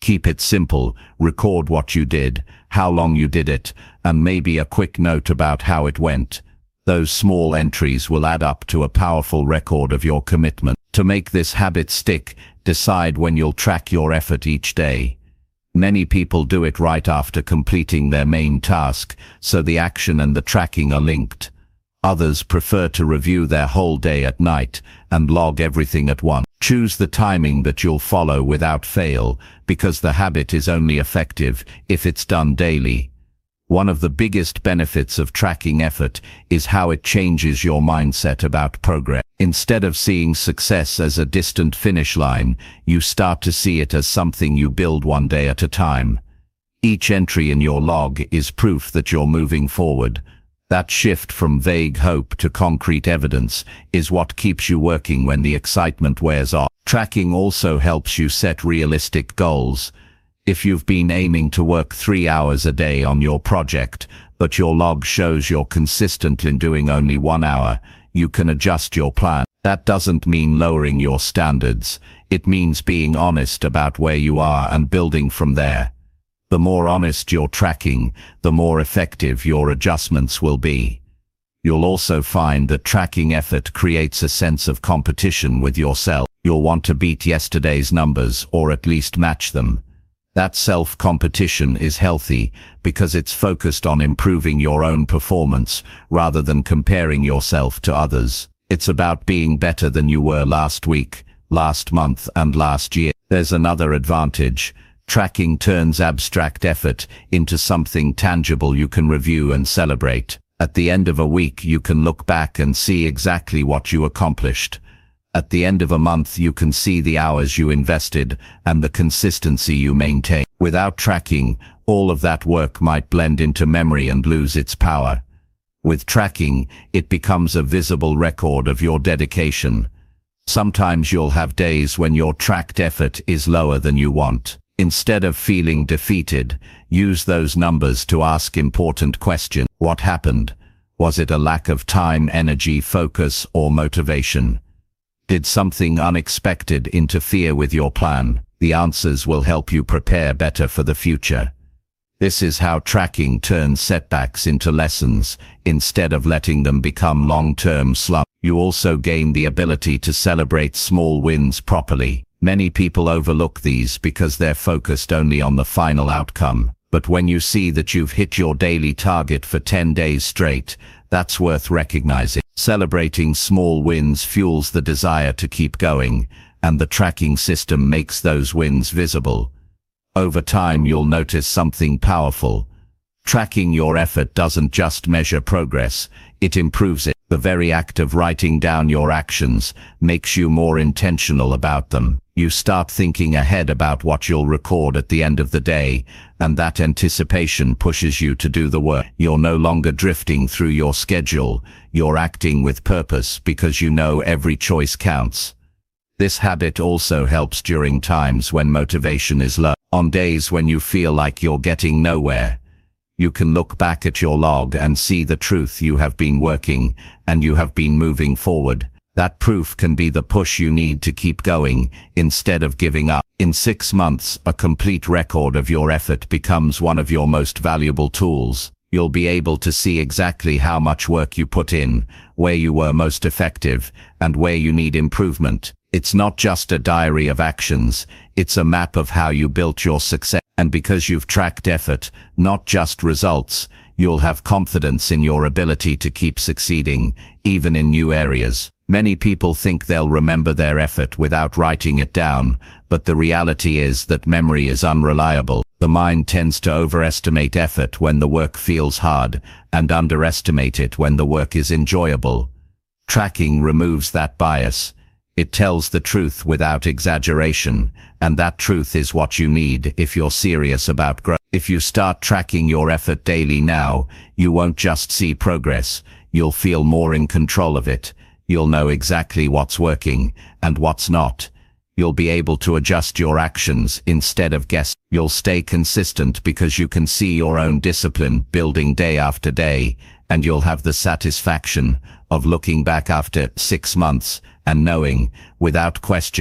Keep it simple, record what you did, how long you did it, and maybe a quick note about how it went. Those small entries will add up to a powerful record of your commitment. To make this habit stick, decide when you'll track your effort each day. Many people do it right after completing their main task, so the action and the tracking are linked. Others prefer to review their whole day at night and log everything at once. Choose the timing that you'll follow without fail, because the habit is only effective if it's done daily. One of the biggest benefits of tracking effort is how it changes your mindset about progress. Instead of seeing success as a distant finish line, you start to see it as something you build one day at a time. Each entry in your log is proof that you're moving forward. That shift from vague hope to concrete evidence is what keeps you working when the excitement wears off. Tracking also helps you set realistic goals. If you've been aiming to work three hours a day on your project, but your log shows you're consistent in doing only one hour, you can adjust your plan. That doesn't mean lowering your standards. It means being honest about where you are and building from there. The more honest you're tracking, the more effective your adjustments will be. You'll also find that tracking effort creates a sense of competition with yourself. You'll want to beat yesterday's numbers or at least match them. That self-competition is healthy because it's focused on improving your own performance rather than comparing yourself to others. It's about being better than you were last week, last month, and last year. There's another advantage. Tracking turns abstract effort into something tangible you can review and celebrate. At the end of a week, you can look back and see exactly what you accomplished. At the end of a month, you can see the hours you invested and the consistency you maintain. Without tracking, all of that work might blend into memory and lose its power. With tracking, it becomes a visible record of your dedication. Sometimes you'll have days when your tracked effort is lower than you want. Instead of feeling defeated, use those numbers to ask important questions. What happened? Was it a lack of time, energy, focus, or motivation? Did something unexpected interfere with your plan? The answers will help you prepare better for the future. This is how tracking turns setbacks into lessons, instead of letting them become long-term slumps. You also gain the ability to celebrate small wins properly. Many people overlook these because they're focused only on the final outcome. But when you see that you've hit your daily target for ten days straight, that's worth recognizing. Celebrating small wins fuels the desire to keep going, and the tracking system makes those wins visible. Over time, you'll notice something powerful. Tracking your effort doesn't just measure progress, it improves it. The very act of writing down your actions makes you more intentional about them. You start thinking ahead about what you'll record at the end of the day, and that anticipation pushes you to do the work. You're no longer drifting through your schedule, you're acting with purpose because you know every choice counts. This habit also helps during times when motivation is low. On days when you feel like you're getting nowhere, you can look back at your log and see the truth. You have been working, and you have been moving forward. That proof can be the push you need to keep going, instead of giving up. In six months, a complete record of your effort becomes one of your most valuable tools. You'll be able to see exactly how much work you put in, where you were most effective, and where you need improvement. It's not just a diary of actions, it's a map of how you built your success. And because you've tracked effort, not just results, you'll have confidence in your ability to keep succeeding, even in new areas. Many people think they'll remember their effort without writing it down, but the reality is that memory is unreliable. The mind tends to overestimate effort when the work feels hard, and underestimate it when the work is enjoyable. Tracking removes that bias. It tells the truth without exaggeration, and that truth is what you need if you're serious about growth. If you start tracking your effort daily now, you won't just see progress, you'll feel more in control of it. You'll know exactly what's working and what's not. You'll be able to adjust your actions instead of guess. You'll stay consistent because you can see your own discipline building day after day, and you'll have the satisfaction of looking back after six months and knowing, without question,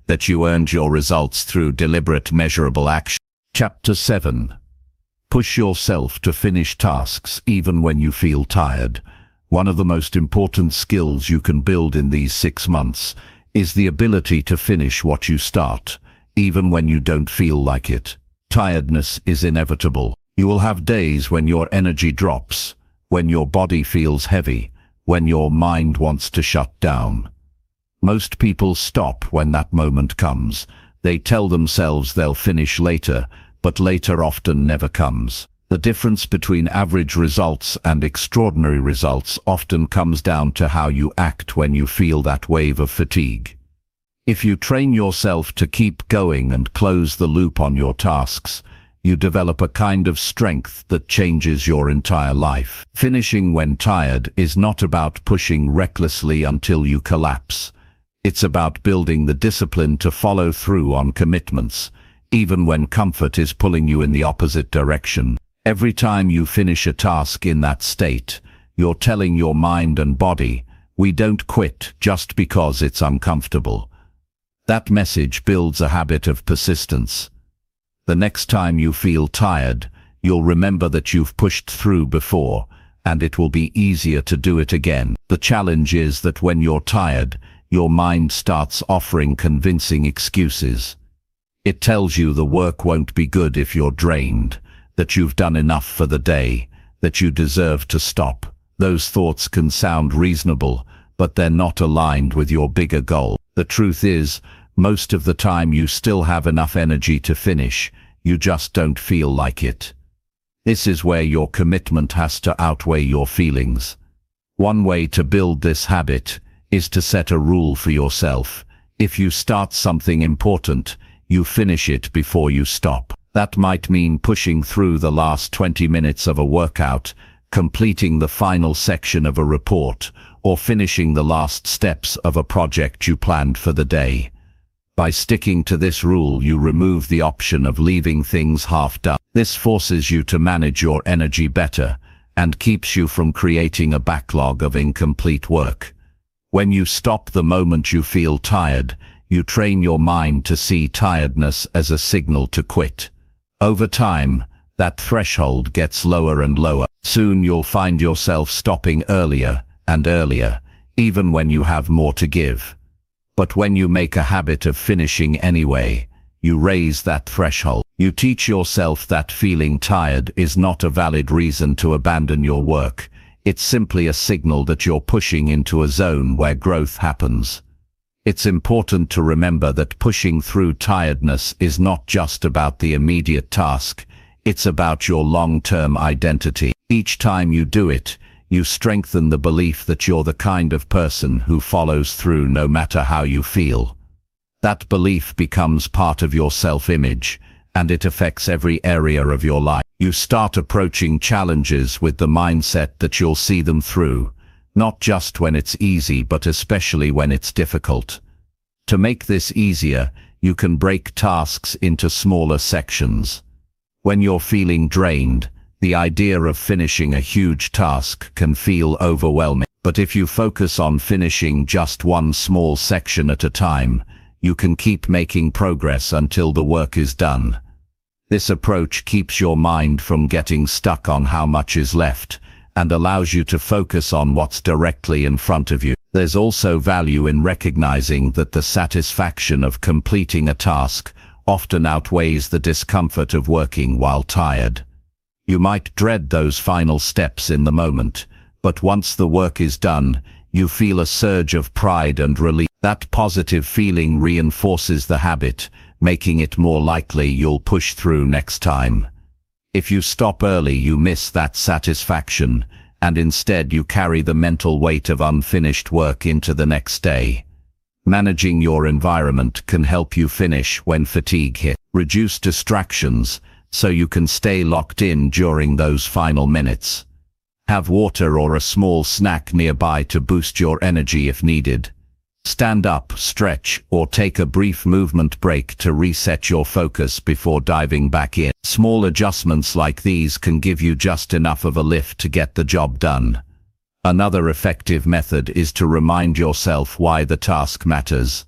that you earned your results through deliberate, measurable action. Chapter seven. Push yourself to finish tasks even when you feel tired. One of the most important skills you can build in these six months is the ability to finish what you start, even when you don't feel like it. Tiredness is inevitable. You will have days when your energy drops, when your body feels heavy, when your mind wants to shut down. Most people stop when that moment comes. They tell themselves they'll finish later, but later often never comes. The difference between average results and extraordinary results often comes down to how you act when you feel that wave of fatigue. If you train yourself to keep going and close the loop on your tasks, you develop a kind of strength that changes your entire life. Finishing when tired is not about pushing recklessly until you collapse. It's about building the discipline to follow through on commitments, even when comfort is pulling you in the opposite direction. Every time you finish a task in that state, you're telling your mind and body, we don't quit just because it's uncomfortable. That message builds a habit of persistence. The next time you feel tired, you'll remember that you've pushed through before, and it will be easier to do it again. The challenge is that when you're tired, your mind starts offering convincing excuses. It tells you the work won't be good if you're drained, that you've done enough for the day, that you deserve to stop. Those thoughts can sound reasonable, but they're not aligned with your bigger goal. The truth is, most of the time you still have enough energy to finish, you just don't feel like it. This is where your commitment has to outweigh your feelings. One way to build this habit is to set a rule for yourself. If you start something important, you finish it before you stop. That might mean pushing through the last twenty minutes of a workout, completing the final section of a report, or finishing the last steps of a project you planned for the day. By sticking to this rule, you remove the option of leaving things half done. This forces you to manage your energy better and keeps you from creating a backlog of incomplete work. When you stop the moment you feel tired, you train your mind to see tiredness as a signal to quit. Over time, that threshold gets lower and lower. Soon you'll find yourself stopping earlier and earlier, even when you have more to give. But when you make a habit of finishing anyway, you raise that threshold. You teach yourself that feeling tired is not a valid reason to abandon your work. It's simply a signal that you're pushing into a zone where growth happens. It's important to remember that pushing through tiredness is not just about the immediate task, it's about your long-term identity. Each time you do it, you strengthen the belief that you're the kind of person who follows through no matter how you feel. That belief becomes part of your self-image, and it affects every area of your life. You start approaching challenges with the mindset that you'll see them through, not just when it's easy but especially when it's difficult. To make this easier, you can break tasks into smaller sections. When you're feeling drained, the idea of finishing a huge task can feel overwhelming. But if you focus on finishing just one small section at a time, you can keep making progress until the work is done. This approach keeps your mind from getting stuck on how much is left and allows you to focus on what's directly in front of you. There's also value in recognizing that the satisfaction of completing a task often outweighs the discomfort of working while tired. You might dread those final steps in the moment, but once the work is done, you feel a surge of pride and relief. That positive feeling reinforces the habit, making it more likely you'll push through next time. If you stop early, you miss that satisfaction, and instead you carry the mental weight of unfinished work into the next day. Managing your environment can help you finish when fatigue hits. Reduce distractions so you can stay locked in during those final minutes. Have water or a small snack nearby to boost your energy if needed. Stand up, stretch, or take a brief movement break to reset your focus before diving back in. Small adjustments like these can give you just enough of a lift to get the job done. Another effective method is to remind yourself why the task matters.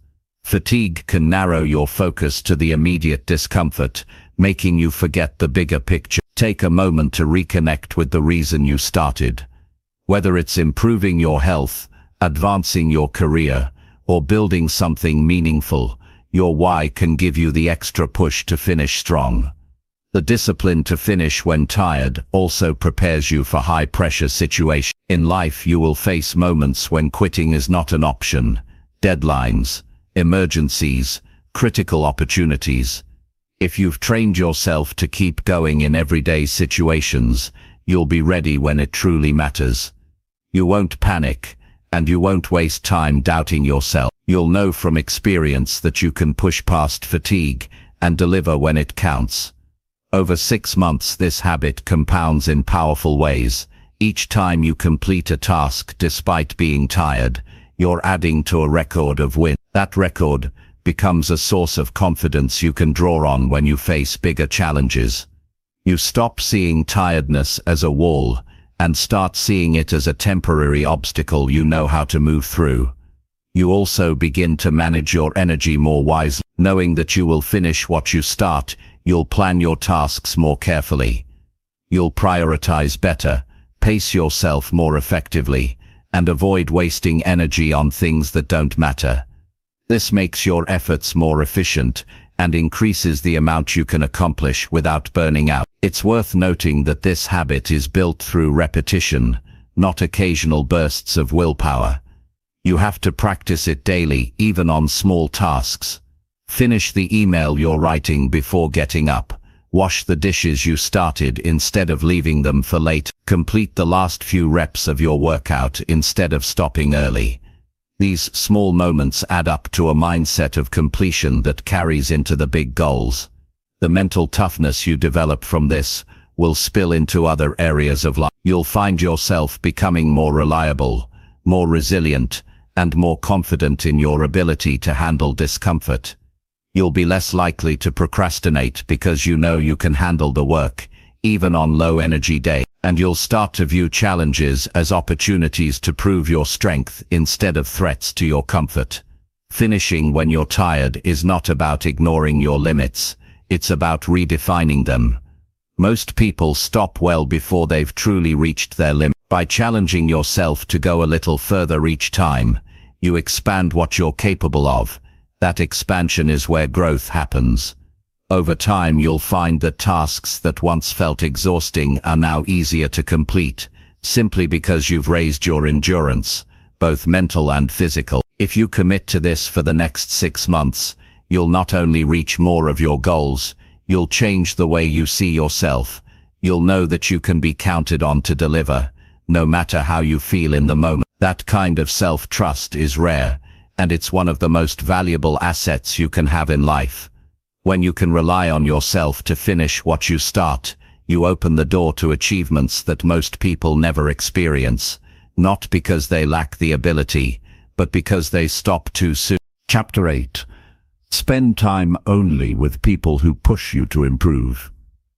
Fatigue can narrow your focus to the immediate discomfort, making you forget the bigger picture. Take a moment to reconnect with the reason you started. Whether it's improving your health, advancing your career, or building something meaningful, your why can give you the extra push to finish strong. The discipline to finish when tired also prepares you for high-pressure situations. In life, you will face moments when quitting is not an option. Deadlines, emergencies, critical opportunities. If you've trained yourself to keep going in everyday situations, you'll be ready when it truly matters. You won't panic, and you won't waste time doubting yourself. You'll know from experience that you can push past fatigue and deliver when it counts. Over six months, this habit compounds in powerful ways. Each time you complete a task despite being tired, you're adding to a record of wins. That record becomes a source of confidence you can draw on when you face bigger challenges. You stop seeing tiredness as a wall and start seeing it as a temporary obstacle you know how to move through. You also begin to manage your energy more wisely. Knowing that you will finish what you start, you'll plan your tasks more carefully. You'll prioritize better, pace yourself more effectively, and avoid wasting energy on things that don't matter. This makes your efforts more efficient and increases the amount you can accomplish without burning out. It's worth noting that this habit is built through repetition, not occasional bursts of willpower. You have to practice it daily, even on small tasks. Finish the email you're writing before getting up. Wash the dishes you started instead of leaving them for late. Complete the last few reps of your workout instead of stopping early. These small moments add up to a mindset of completion that carries into the big goals. The mental toughness you develop from this will spill into other areas of life. You'll find yourself becoming more reliable, more resilient, and more confident in your ability to handle discomfort. You'll be less likely to procrastinate because you know you can handle the work, even on low-energy days. And you'll start to view challenges as opportunities to prove your strength instead of threats to your comfort. Finishing when you're tired is not about ignoring your limits, it's about redefining them. Most people stop well before they've truly reached their limit. By challenging yourself to go a little further each time, you expand what you're capable of. That expansion is where growth happens. Over time, you'll find that tasks that once felt exhausting are now easier to complete, simply because you've raised your endurance, both mental and physical. If you commit to this for the next six months, you'll not only reach more of your goals, you'll change the way you see yourself. You'll know that you can be counted on to deliver, no matter how you feel in the moment. That kind of self-trust is rare, and it's one of the most valuable assets you can have in life. When you can rely on yourself to finish what you start, you open the door to achievements that most people never experience, not because they lack the ability, but because they stop too soon. Chapter eight. Spend time only with people who push you to improve.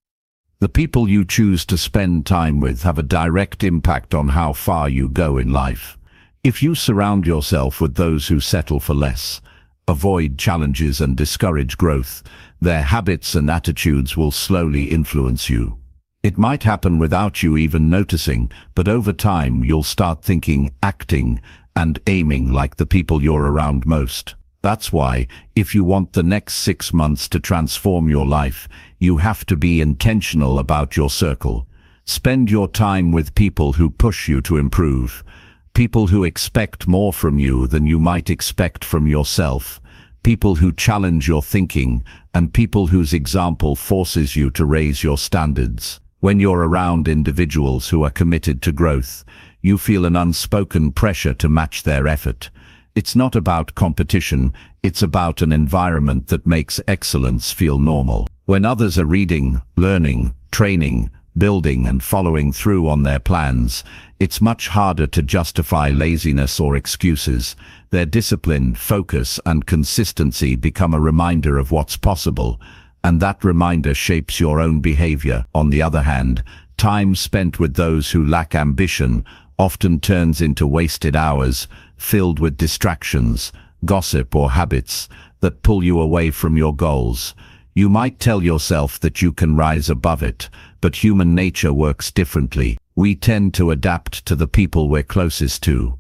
The people you choose to spend time with have a direct impact on how far you go in life. If you surround yourself with those who settle for less, avoid challenges and discourage growth, their habits and attitudes will slowly influence you. It might happen without you even noticing, but over time you'll start thinking, acting, and aiming like the people you're around most. That's why, if you want the next six months to transform your life, you have to be intentional about your circle. Spend your time with people who push you to improve. People who expect more from you than you might expect from yourself. People who challenge your thinking, and people whose example forces you to raise your standards. When you're around individuals who are committed to growth, you feel an unspoken pressure to match their effort. It's not about competition, it's about an environment that makes excellence feel normal. When others are reading, learning, training, building and following through on their plans, it's much harder to justify laziness or excuses. Their discipline, focus and consistency become a reminder of what's possible, and that reminder shapes your own behavior. On the other hand, time spent with those who lack ambition often turns into wasted hours, filled with distractions, gossip, or habits that pull you away from your goals. You might tell yourself that you can rise above it, but human nature works differently. We tend to adapt to the people we're closest to.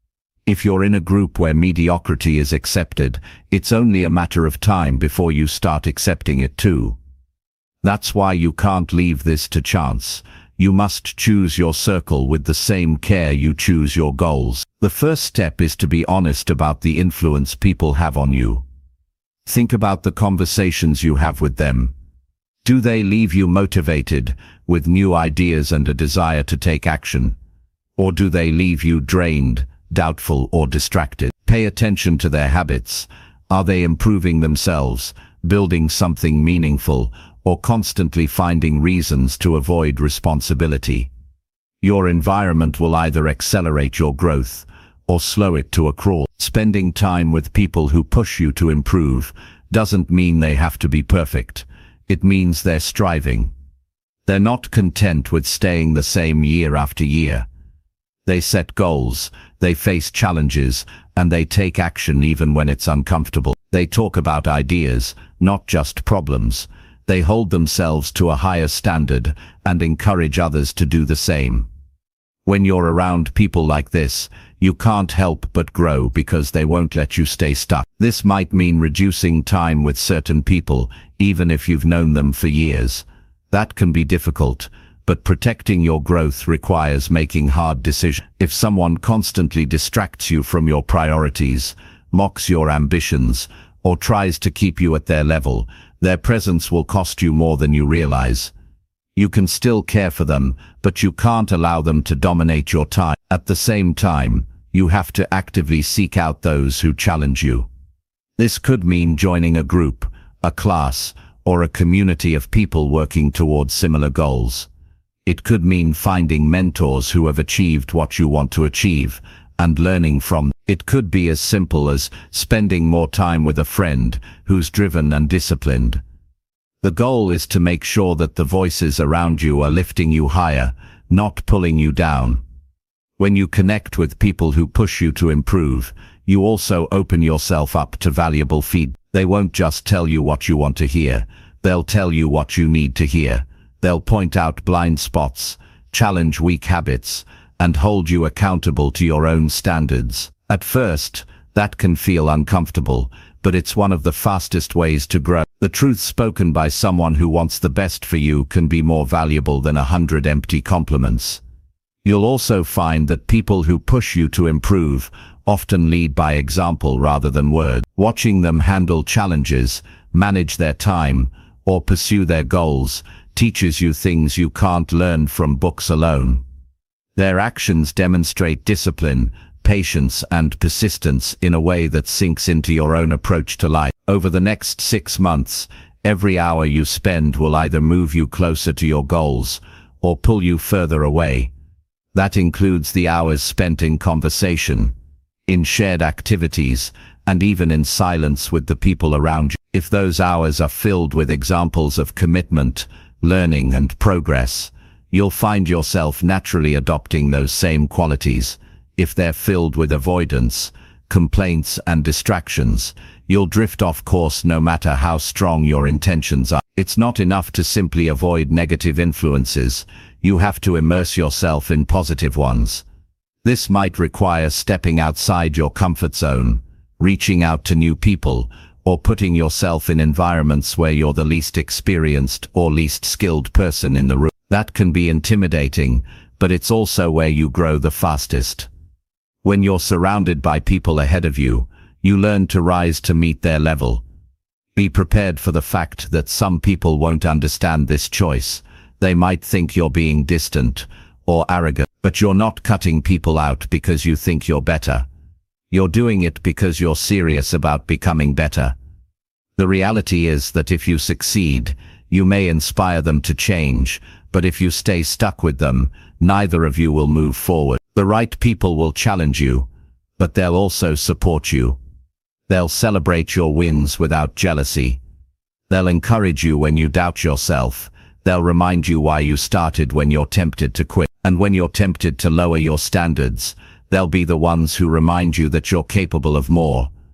If you're in a group where mediocrity is accepted, it's only a matter of time before you start accepting it too. That's why you can't leave this to chance. You must choose your circle with the same care you choose your goals. The first step is to be honest about the influence people have on you. Think about the conversations you have with them. Do they leave you motivated, with new ideas and a desire to take action? Or do they leave you drained, doubtful, or distracted? Pay attention to their habits. Are they improving themselves, building something meaningful, or constantly finding reasons to avoid responsibility? Your environment will either accelerate your growth or slow it to a crawl. Spending time with people who push you to improve doesn't mean they have to be perfect. It means they're striving. They're not content with staying the same year after year. They set goals, they face challenges, and they take action even when it's uncomfortable. They talk about ideas, not just problems. They hold themselves to a higher standard and encourage others to do the same. When you're around people like this, you can't help but grow because they won't let you stay stuck. This might mean reducing time with certain people, even if you've known them for years. That can be difficult, but protecting your growth requires making hard decisions. If someone constantly distracts you from your priorities, mocks your ambitions, or tries to keep you at their level, their presence will cost you more than you realize. You can still care for them, but you can't allow them to dominate your time. At the same time, you have to actively seek out those who challenge you. This could mean joining a group, a class, or a community of people working towards similar goals. It could mean finding mentors who have achieved what you want to achieve and learning from them. It could be as simple as spending more time with a friend who's driven and disciplined. The goal is to make sure that the voices around you are lifting you higher, not pulling you down. When you connect with people who push you to improve, you also open yourself up to valuable feedback. They won't just tell you what you want to hear, they'll tell you what you need to hear. They'll point out blind spots, challenge weak habits, and hold you accountable to your own standards. At first, that can feel uncomfortable, but it's one of the fastest ways to grow. The truth spoken by someone who wants the best for you can be more valuable than a hundred empty compliments. You'll also find that people who push you to improve often lead by example rather than words. Watching them handle challenges, manage their time, or pursue their goals teaches you things you can't learn from books alone. Their actions demonstrate discipline, patience, and persistence in a way that sinks into your own approach to life. Over the next six months, every hour you spend will either move you closer to your goals or pull you further away. That includes the hours spent in conversation, in shared activities, and even in silence with the people around you. If those hours are filled with examples of commitment, learning, and progress, you'll find yourself naturally adopting those same qualities. If they're filled with avoidance, complaints, and distractions, you'll drift off course no matter how strong your intentions are. It's not enough to simply avoid negative influences. You have to immerse yourself in positive ones. This might require stepping outside your comfort zone, reaching out to new people, or putting yourself in environments where you're the least experienced or least skilled person in the room. That can be intimidating, but it's also where you grow the fastest. When you're surrounded by people ahead of you, you learn to rise to meet their level. Be prepared for the fact that some people won't understand this choice. They might think you're being distant or arrogant, but you're not cutting people out because you think you're better. You're doing it because you're serious about becoming better. The reality is that if you succeed, you may inspire them to change, but if you stay stuck with them, neither of you will move forward. The right people will challenge you, but they'll also support you. They'll celebrate your wins without jealousy. They'll encourage you when you doubt yourself. They'll remind you why you started when you're tempted to quit. And when you're tempted to lower your standards, they'll be the ones who remind you that you're capable of more.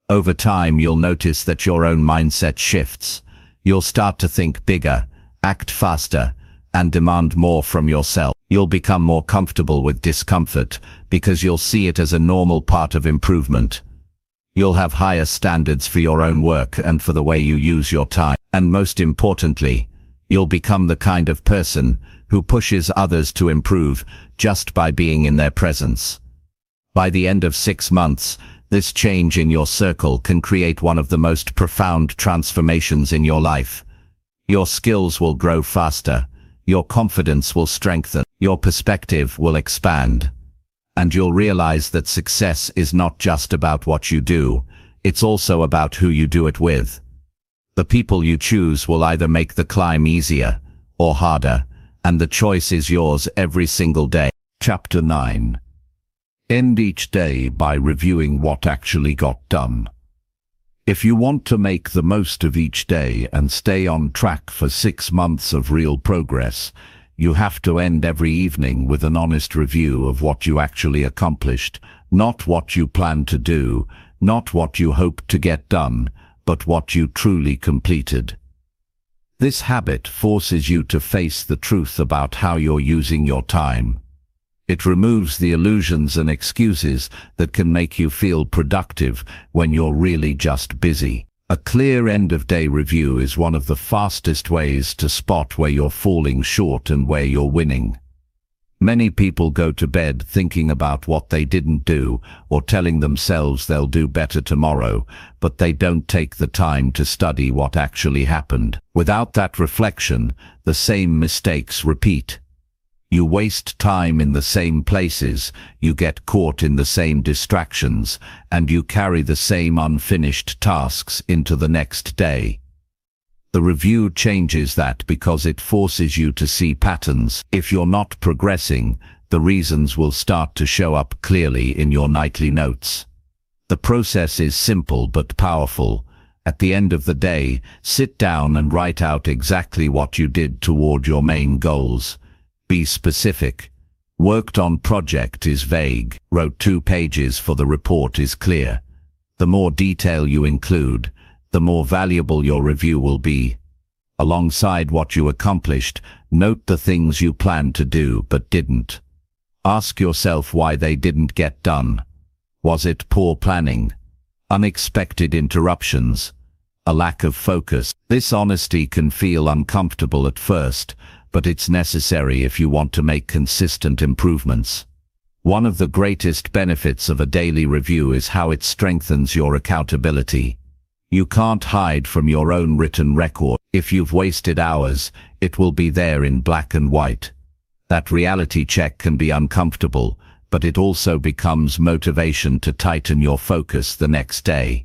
Over time, you'll notice that your own mindset shifts. You'll start to think bigger, act faster, and demand more from yourself. You'll become more comfortable with discomfort because you'll see it as a normal part of improvement. You'll have higher standards for your own work and for the way you use your time. And most importantly, you'll become the kind of person who pushes others to improve just by being in their presence. By the end of six months, this change in your circle can create one of the most profound transformations in your life. Your skills will grow faster, your confidence will strengthen, your perspective will expand, and you'll realize that success is not just about what you do, it's also about who you do it with. The people you choose will either make the climb easier or harder, and the choice is yours every single day. Chapter nine. End each day by reviewing what actually got done. If you want to make the most of each day and stay on track for six months of real progress, you have to end every evening with an honest review of what you actually accomplished, not what you plan to do, not what you hope to get done, but what you truly completed. This habit forces you to face the truth about how you're using your time. It removes the illusions and excuses that can make you feel productive when you're really just busy. A clear end-of-day review is one of the fastest ways to spot where you're falling short and where you're winning. Many people go to bed thinking about what they didn't do or telling themselves they'll do better tomorrow, but they don't take the time to study what actually happened. Without that reflection, the same mistakes repeat. You waste time in the same places, you get caught in the same distractions, and you carry the same unfinished tasks into the next day. The review changes that because it forces you to see patterns. If you're not progressing, the reasons will start to show up clearly in your nightly notes. The process is simple but powerful. At the end of the day, sit down and write out exactly what you did toward your main goals. Be specific. Worked on project is vague. Wrote two pages for the report is clear. The more detail you include, the more valuable your review will be. Alongside what you accomplished, note the things you planned to do but didn't. Ask yourself why they didn't get done. Was it poor planning? Unexpected interruptions? A lack of focus? This honesty can feel uncomfortable at first, but it's necessary if you want to make consistent improvements. One of the greatest benefits of a daily review is how it strengthens your accountability. You can't hide from your own written record. If you've wasted hours, it will be there in black and white. That reality check can be uncomfortable, but it also becomes motivation to tighten your focus the next day.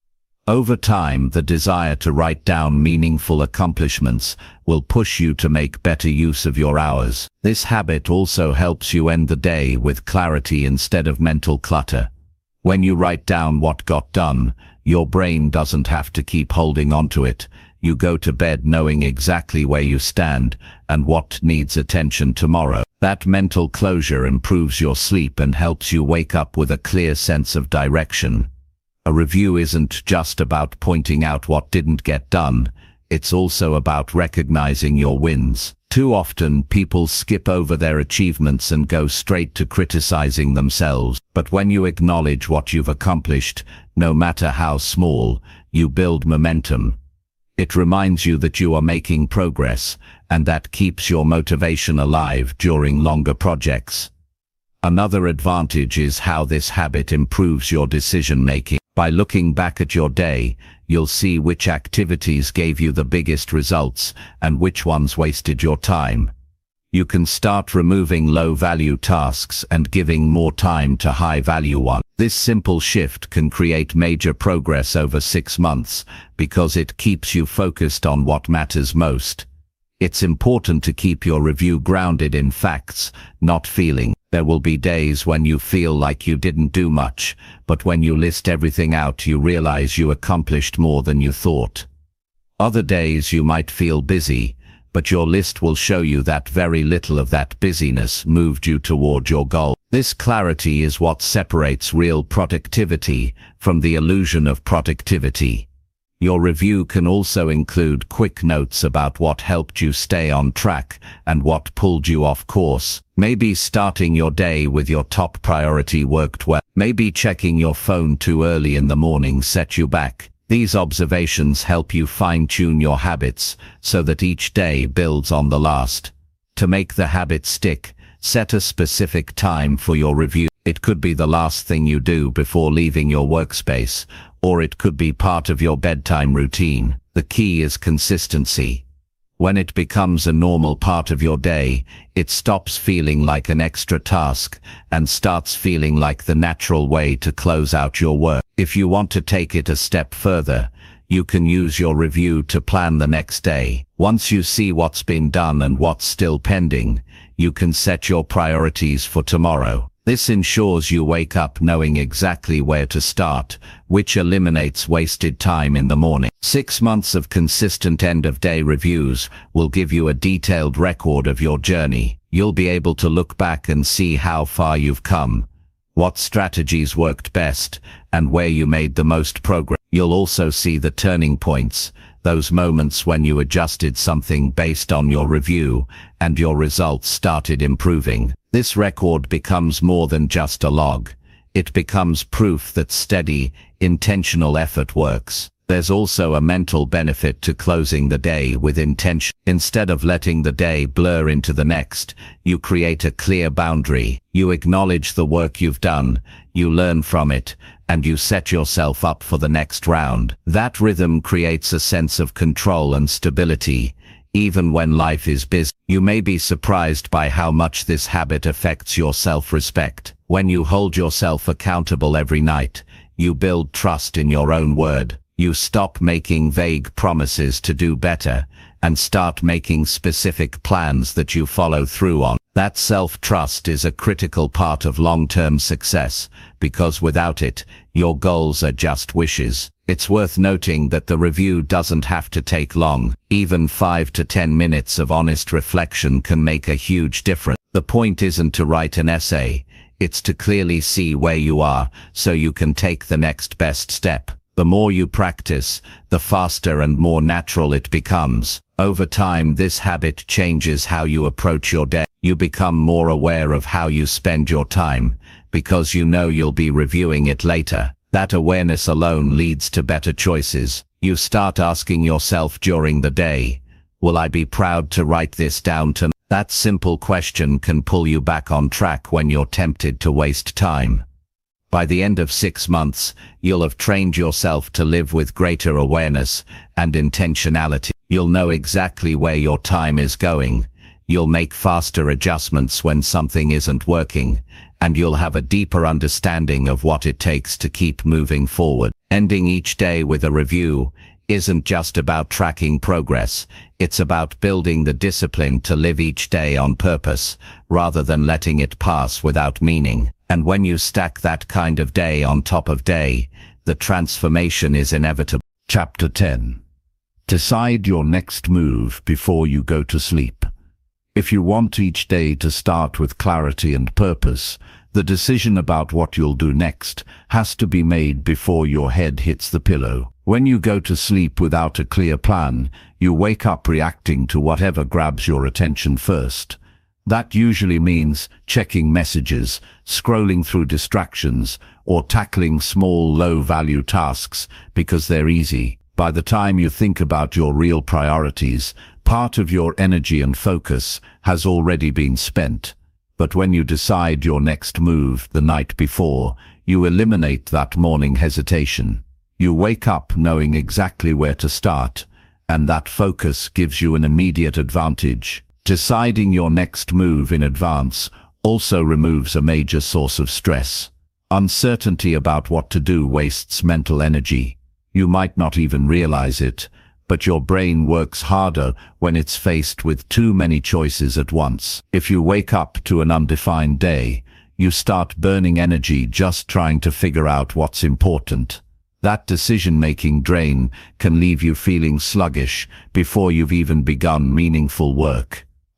Over time, the desire to write down meaningful accomplishments will push you to make better use of your hours. This habit also helps you end the day with clarity instead of mental clutter. When you write down what got done, your brain doesn't have to keep holding on to it. You go to bed knowing exactly where you stand and what needs attention tomorrow. That mental closure improves your sleep and helps you wake up with a clear sense of direction. A review isn't just about pointing out what didn't get done, it's also about recognizing your wins. Too often, people skip over their achievements and go straight to criticizing themselves. But when you acknowledge what you've accomplished, no matter how small, you build momentum. It reminds you that you are making progress, and that keeps your motivation alive during longer projects. Another advantage is how this habit improves your decision-making. By looking back at your day, you'll see which activities gave you the biggest results and which ones wasted your time. You can start removing low-value tasks and giving more time to high-value ones. This simple shift can create major progress over six months because it keeps you focused on what matters most. It's important to keep your review grounded in facts, not feeling. There will be days when you feel like you didn't do much, but when you list everything out, you realize you accomplished more than you thought. Other days you might feel busy, but your list will show you that very little of that busyness moved you toward your goal. This clarity is what separates real productivity from the illusion of productivity. Your review can also include quick notes about what helped you stay on track and what pulled you off course. Maybe starting your day with your top priority worked well. Maybe checking your phone too early in the morning set you back. These observations help you fine-tune your habits so that each day builds on the last. To make the habit stick, set a specific time for your review. It could be the last thing you do before leaving your workspace, or it could be part of your bedtime routine. The key is consistency. When it becomes a normal part of your day, it stops feeling like an extra task and starts feeling like the natural way to close out your work. If you want to take it a step further, you can use your review to plan the next day. Once you see what's been done and what's still pending, you can set your priorities for tomorrow. This ensures you wake up knowing exactly where to start, which eliminates wasted time in the morning. Six months of consistent end-of-day reviews will give you a detailed record of your journey. You'll be able to look back and see how far you've come, what strategies worked best, and where you made the most progress. You'll also see the turning points, those moments when you adjusted something based on your review and your results started improving. This record becomes more than just a log. It becomes proof that steady, intentional effort works. There's also a mental benefit to closing the day with intention. Instead of letting the day blur into the next, you create a clear boundary. You acknowledge the work you've done, you learn from it, and you set yourself up for the next round. That rhythm creates a sense of control and stability, even when life is busy. You may be surprised by how much this habit affects your self-respect. When you hold yourself accountable every night, you build trust in your own word. You stop making vague promises to do better and start making specific plans that you follow through on. That self-trust is a critical part of long-term success, because without it, your goals are just wishes. It's worth noting that the review doesn't have to take long. Even five to ten minutes of honest reflection can make a huge difference. The point isn't to write an essay, it's to clearly see where you are so you can take the next best step. The more you practice, the faster and more natural it becomes. Over time, this habit changes how you approach your day. You become more aware of how you spend your time, because you know you'll be reviewing it later. That awareness alone leads to better choices. You start asking yourself during the day, will I be proud to write this down tonight? That simple question can pull you back on track when you're tempted to waste time. By the end of six months, you'll have trained yourself to live with greater awareness and intentionality. You'll know exactly where your time is going. You'll make faster adjustments when something isn't working, and you'll have a deeper understanding of what it takes to keep moving forward. Ending each day with a review isn't just about tracking progress. It's about building the discipline to live each day on purpose, rather than letting it pass without meaning. And when you stack that kind of day on top of day, the transformation is inevitable. Chapter ten. Decide your next move before you go to sleep. If you want each day to start with clarity and purpose, the decision about what you'll do next has to be made before your head hits the pillow. When you go to sleep without a clear plan, you wake up reacting to whatever grabs your attention first. That usually means checking messages, scrolling through distractions, or tackling small, low-value tasks because they're easy. By the time you think about your real priorities, part of your energy and focus has already been spent. But when you decide your next move the night before, you eliminate that morning hesitation. You wake up knowing exactly where to start, and that focus gives you an immediate advantage. Deciding your next move in advance also removes a major source of stress. Uncertainty about what to do wastes mental energy. You might not even realize it, but your brain works harder when it's faced with too many choices at once. If you wake up to an undefined day, you start burning energy just trying to figure out what's important. That decision-making drain can leave you feeling sluggish before you've even begun meaningful work.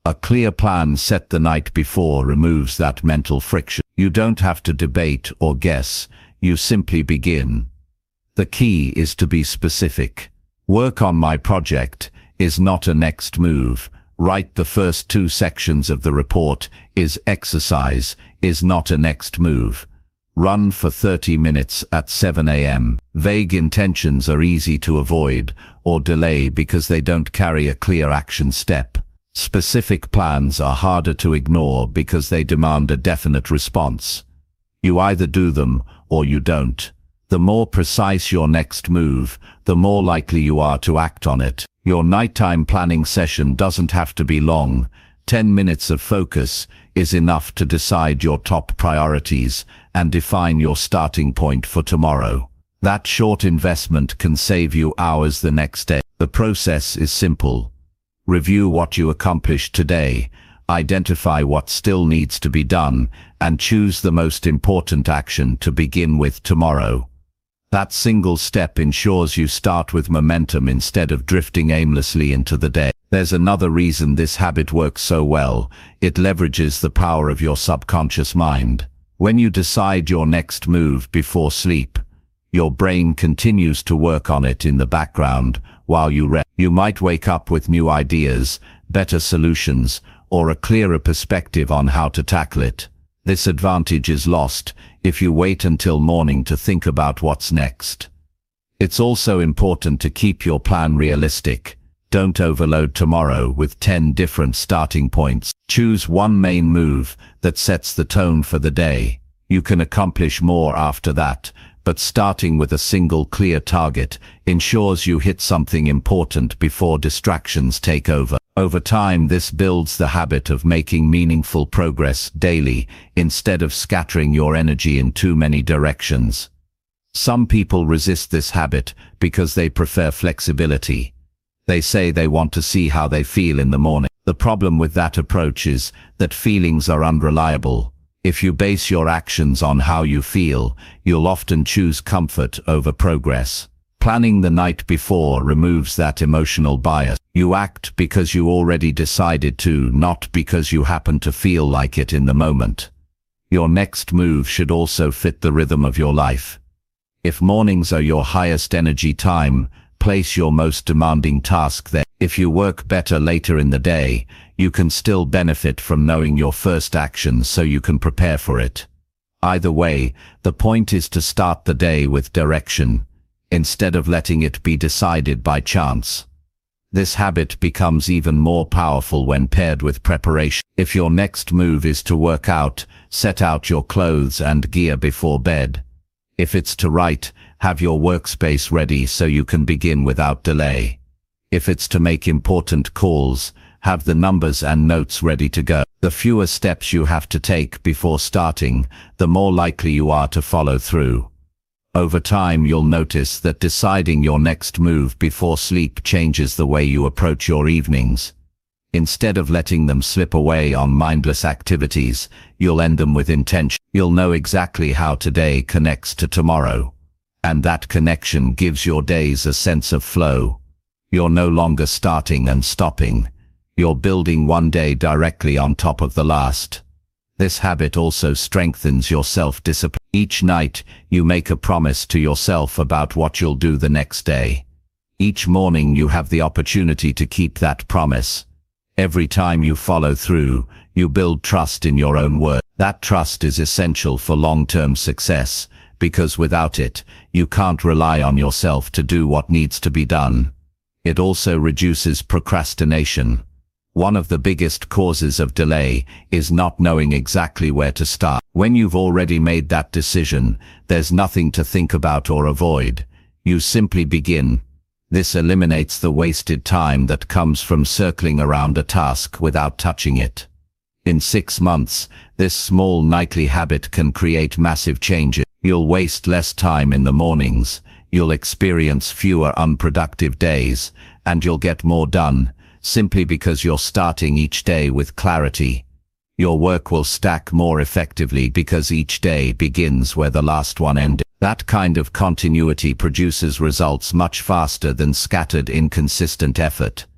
A clear plan set the night before removes that mental friction. You don't have to debate or guess, you simply begin. The key is to be specific. Work on my project is not a next move. Write the first two sections of the report is exercise, is not a next move. Run for thirty minutes at seven a m Vague intentions are easy to avoid or delay because they don't carry a clear action step. Specific plans are harder to ignore because they demand a definite response. You either do them or you don't. The more precise your next move, the more likely you are to act on it. Your nighttime planning session doesn't have to be long. Ten minutes of focus is enough to decide your top priorities and define your starting point for tomorrow. That short investment can save you hours the next day. The process is simple. Review what you accomplished today, identify what still needs to be done, and choose the most important action to begin with tomorrow. That single step ensures you start with momentum instead of drifting aimlessly into the day. There's another reason this habit works so well. It leverages the power of your subconscious mind. When you decide your next move before sleep, your brain continues to work on it in the background while you rest. You might wake up with new ideas, better solutions, or a clearer perspective on how to tackle it. This advantage is lost if you wait until morning to think about what's next. It's also important to keep your plan realistic. Don't overload tomorrow with ten different starting points. Choose one main move that sets the tone for the day. You can accomplish more after that, but starting with a single clear target ensures you hit something important before distractions take over. Over time, this builds the habit of making meaningful progress daily instead of scattering your energy in too many directions. Some people resist this habit because they prefer flexibility. They say they want to see how they feel in the morning. The problem with that approach is that feelings are unreliable. If you base your actions on how you feel, you'll often choose comfort over progress. Planning the night before removes that emotional bias. You act because you already decided to, not because you happen to feel like it in the moment. Your next move should also fit the rhythm of your life. If mornings are your highest energy time, place your most demanding task there. If you work better later in the day, you can still benefit from knowing your first action so you can prepare for it. Either way, the point is to start the day with direction, instead of letting it be decided by chance. This habit becomes even more powerful when paired with preparation. If your next move is to work out, set out your clothes and gear before bed. If it's to write, have your workspace ready so you can begin without delay. If it's to make important calls, have the numbers and notes ready to go. The fewer steps you have to take before starting, the more likely you are to follow through. Over time, you'll notice that deciding your next move before sleep changes the way you approach your evenings. Instead of letting them slip away on mindless activities, you'll end them with intention. You'll know exactly how today connects to tomorrow. And that connection gives your days a sense of flow. You're no longer starting and stopping. You're building one day directly on top of the last. This habit also strengthens your self-discipline. Each night, you make a promise to yourself about what you'll do the next day. Each morning, you have the opportunity to keep that promise. Every time you follow through, you build trust in your own word. That trust is essential for long-term success, because without it, you can't rely on yourself to do what needs to be done. It also reduces procrastination. One of the biggest causes of delay is not knowing exactly where to start. When you've already made that decision, there's nothing to think about or avoid. You simply begin. This eliminates the wasted time that comes from circling around a task without touching it. In six months, this small nightly habit can create massive changes. You'll waste less time in the mornings, you'll experience fewer unproductive days, and you'll get more done, simply because you're starting each day with clarity. Your work will stack more effectively because each day begins where the last one ended. That kind of continuity produces results much faster than scattered, inconsistent effort.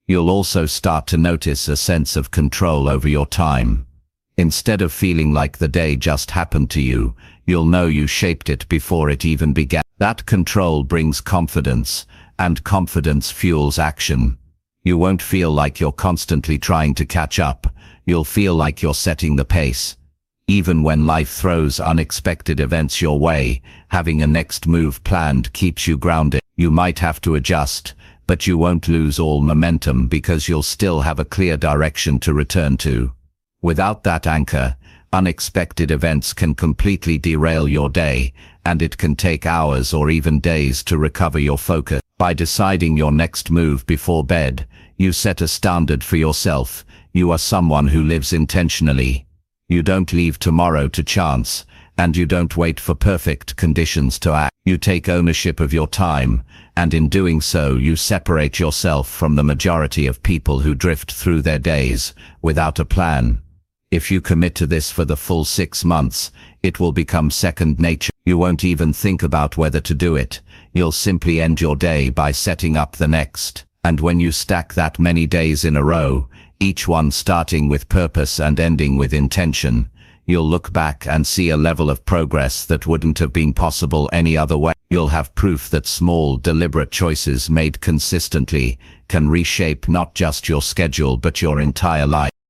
You'll also start to notice a sense of control over your time. Instead of feeling like the day just happened to you, you'll know you shaped it before it even began. That control brings confidence, and confidence fuels action. You won't feel like you're constantly trying to catch up. You'll feel like you're setting the pace. Even when life throws unexpected events your way, having a next move planned keeps you grounded. You might have to adjust, but you won't lose all momentum because you'll still have a clear direction to return to. Without that anchor, unexpected events can completely derail your day, and it can take hours or even days to recover your focus. By deciding your next move before bed, you set a standard for yourself. You are someone who lives intentionally. You don't leave tomorrow to chance, and you don't wait for perfect conditions to act. You take ownership of your time, and in doing so you separate yourself from the majority of people who drift through their days without a plan. If you commit to this for the full six months, it will become second nature. You won't even think about whether to do it. You'll simply end your day by setting up the next. And when you stack that many days in a row, each one starting with purpose and ending with intention, you'll look back and see a level of progress that wouldn't have been possible any other way. You'll have proof that small, deliberate choices made consistently can reshape not just your schedule but your entire life.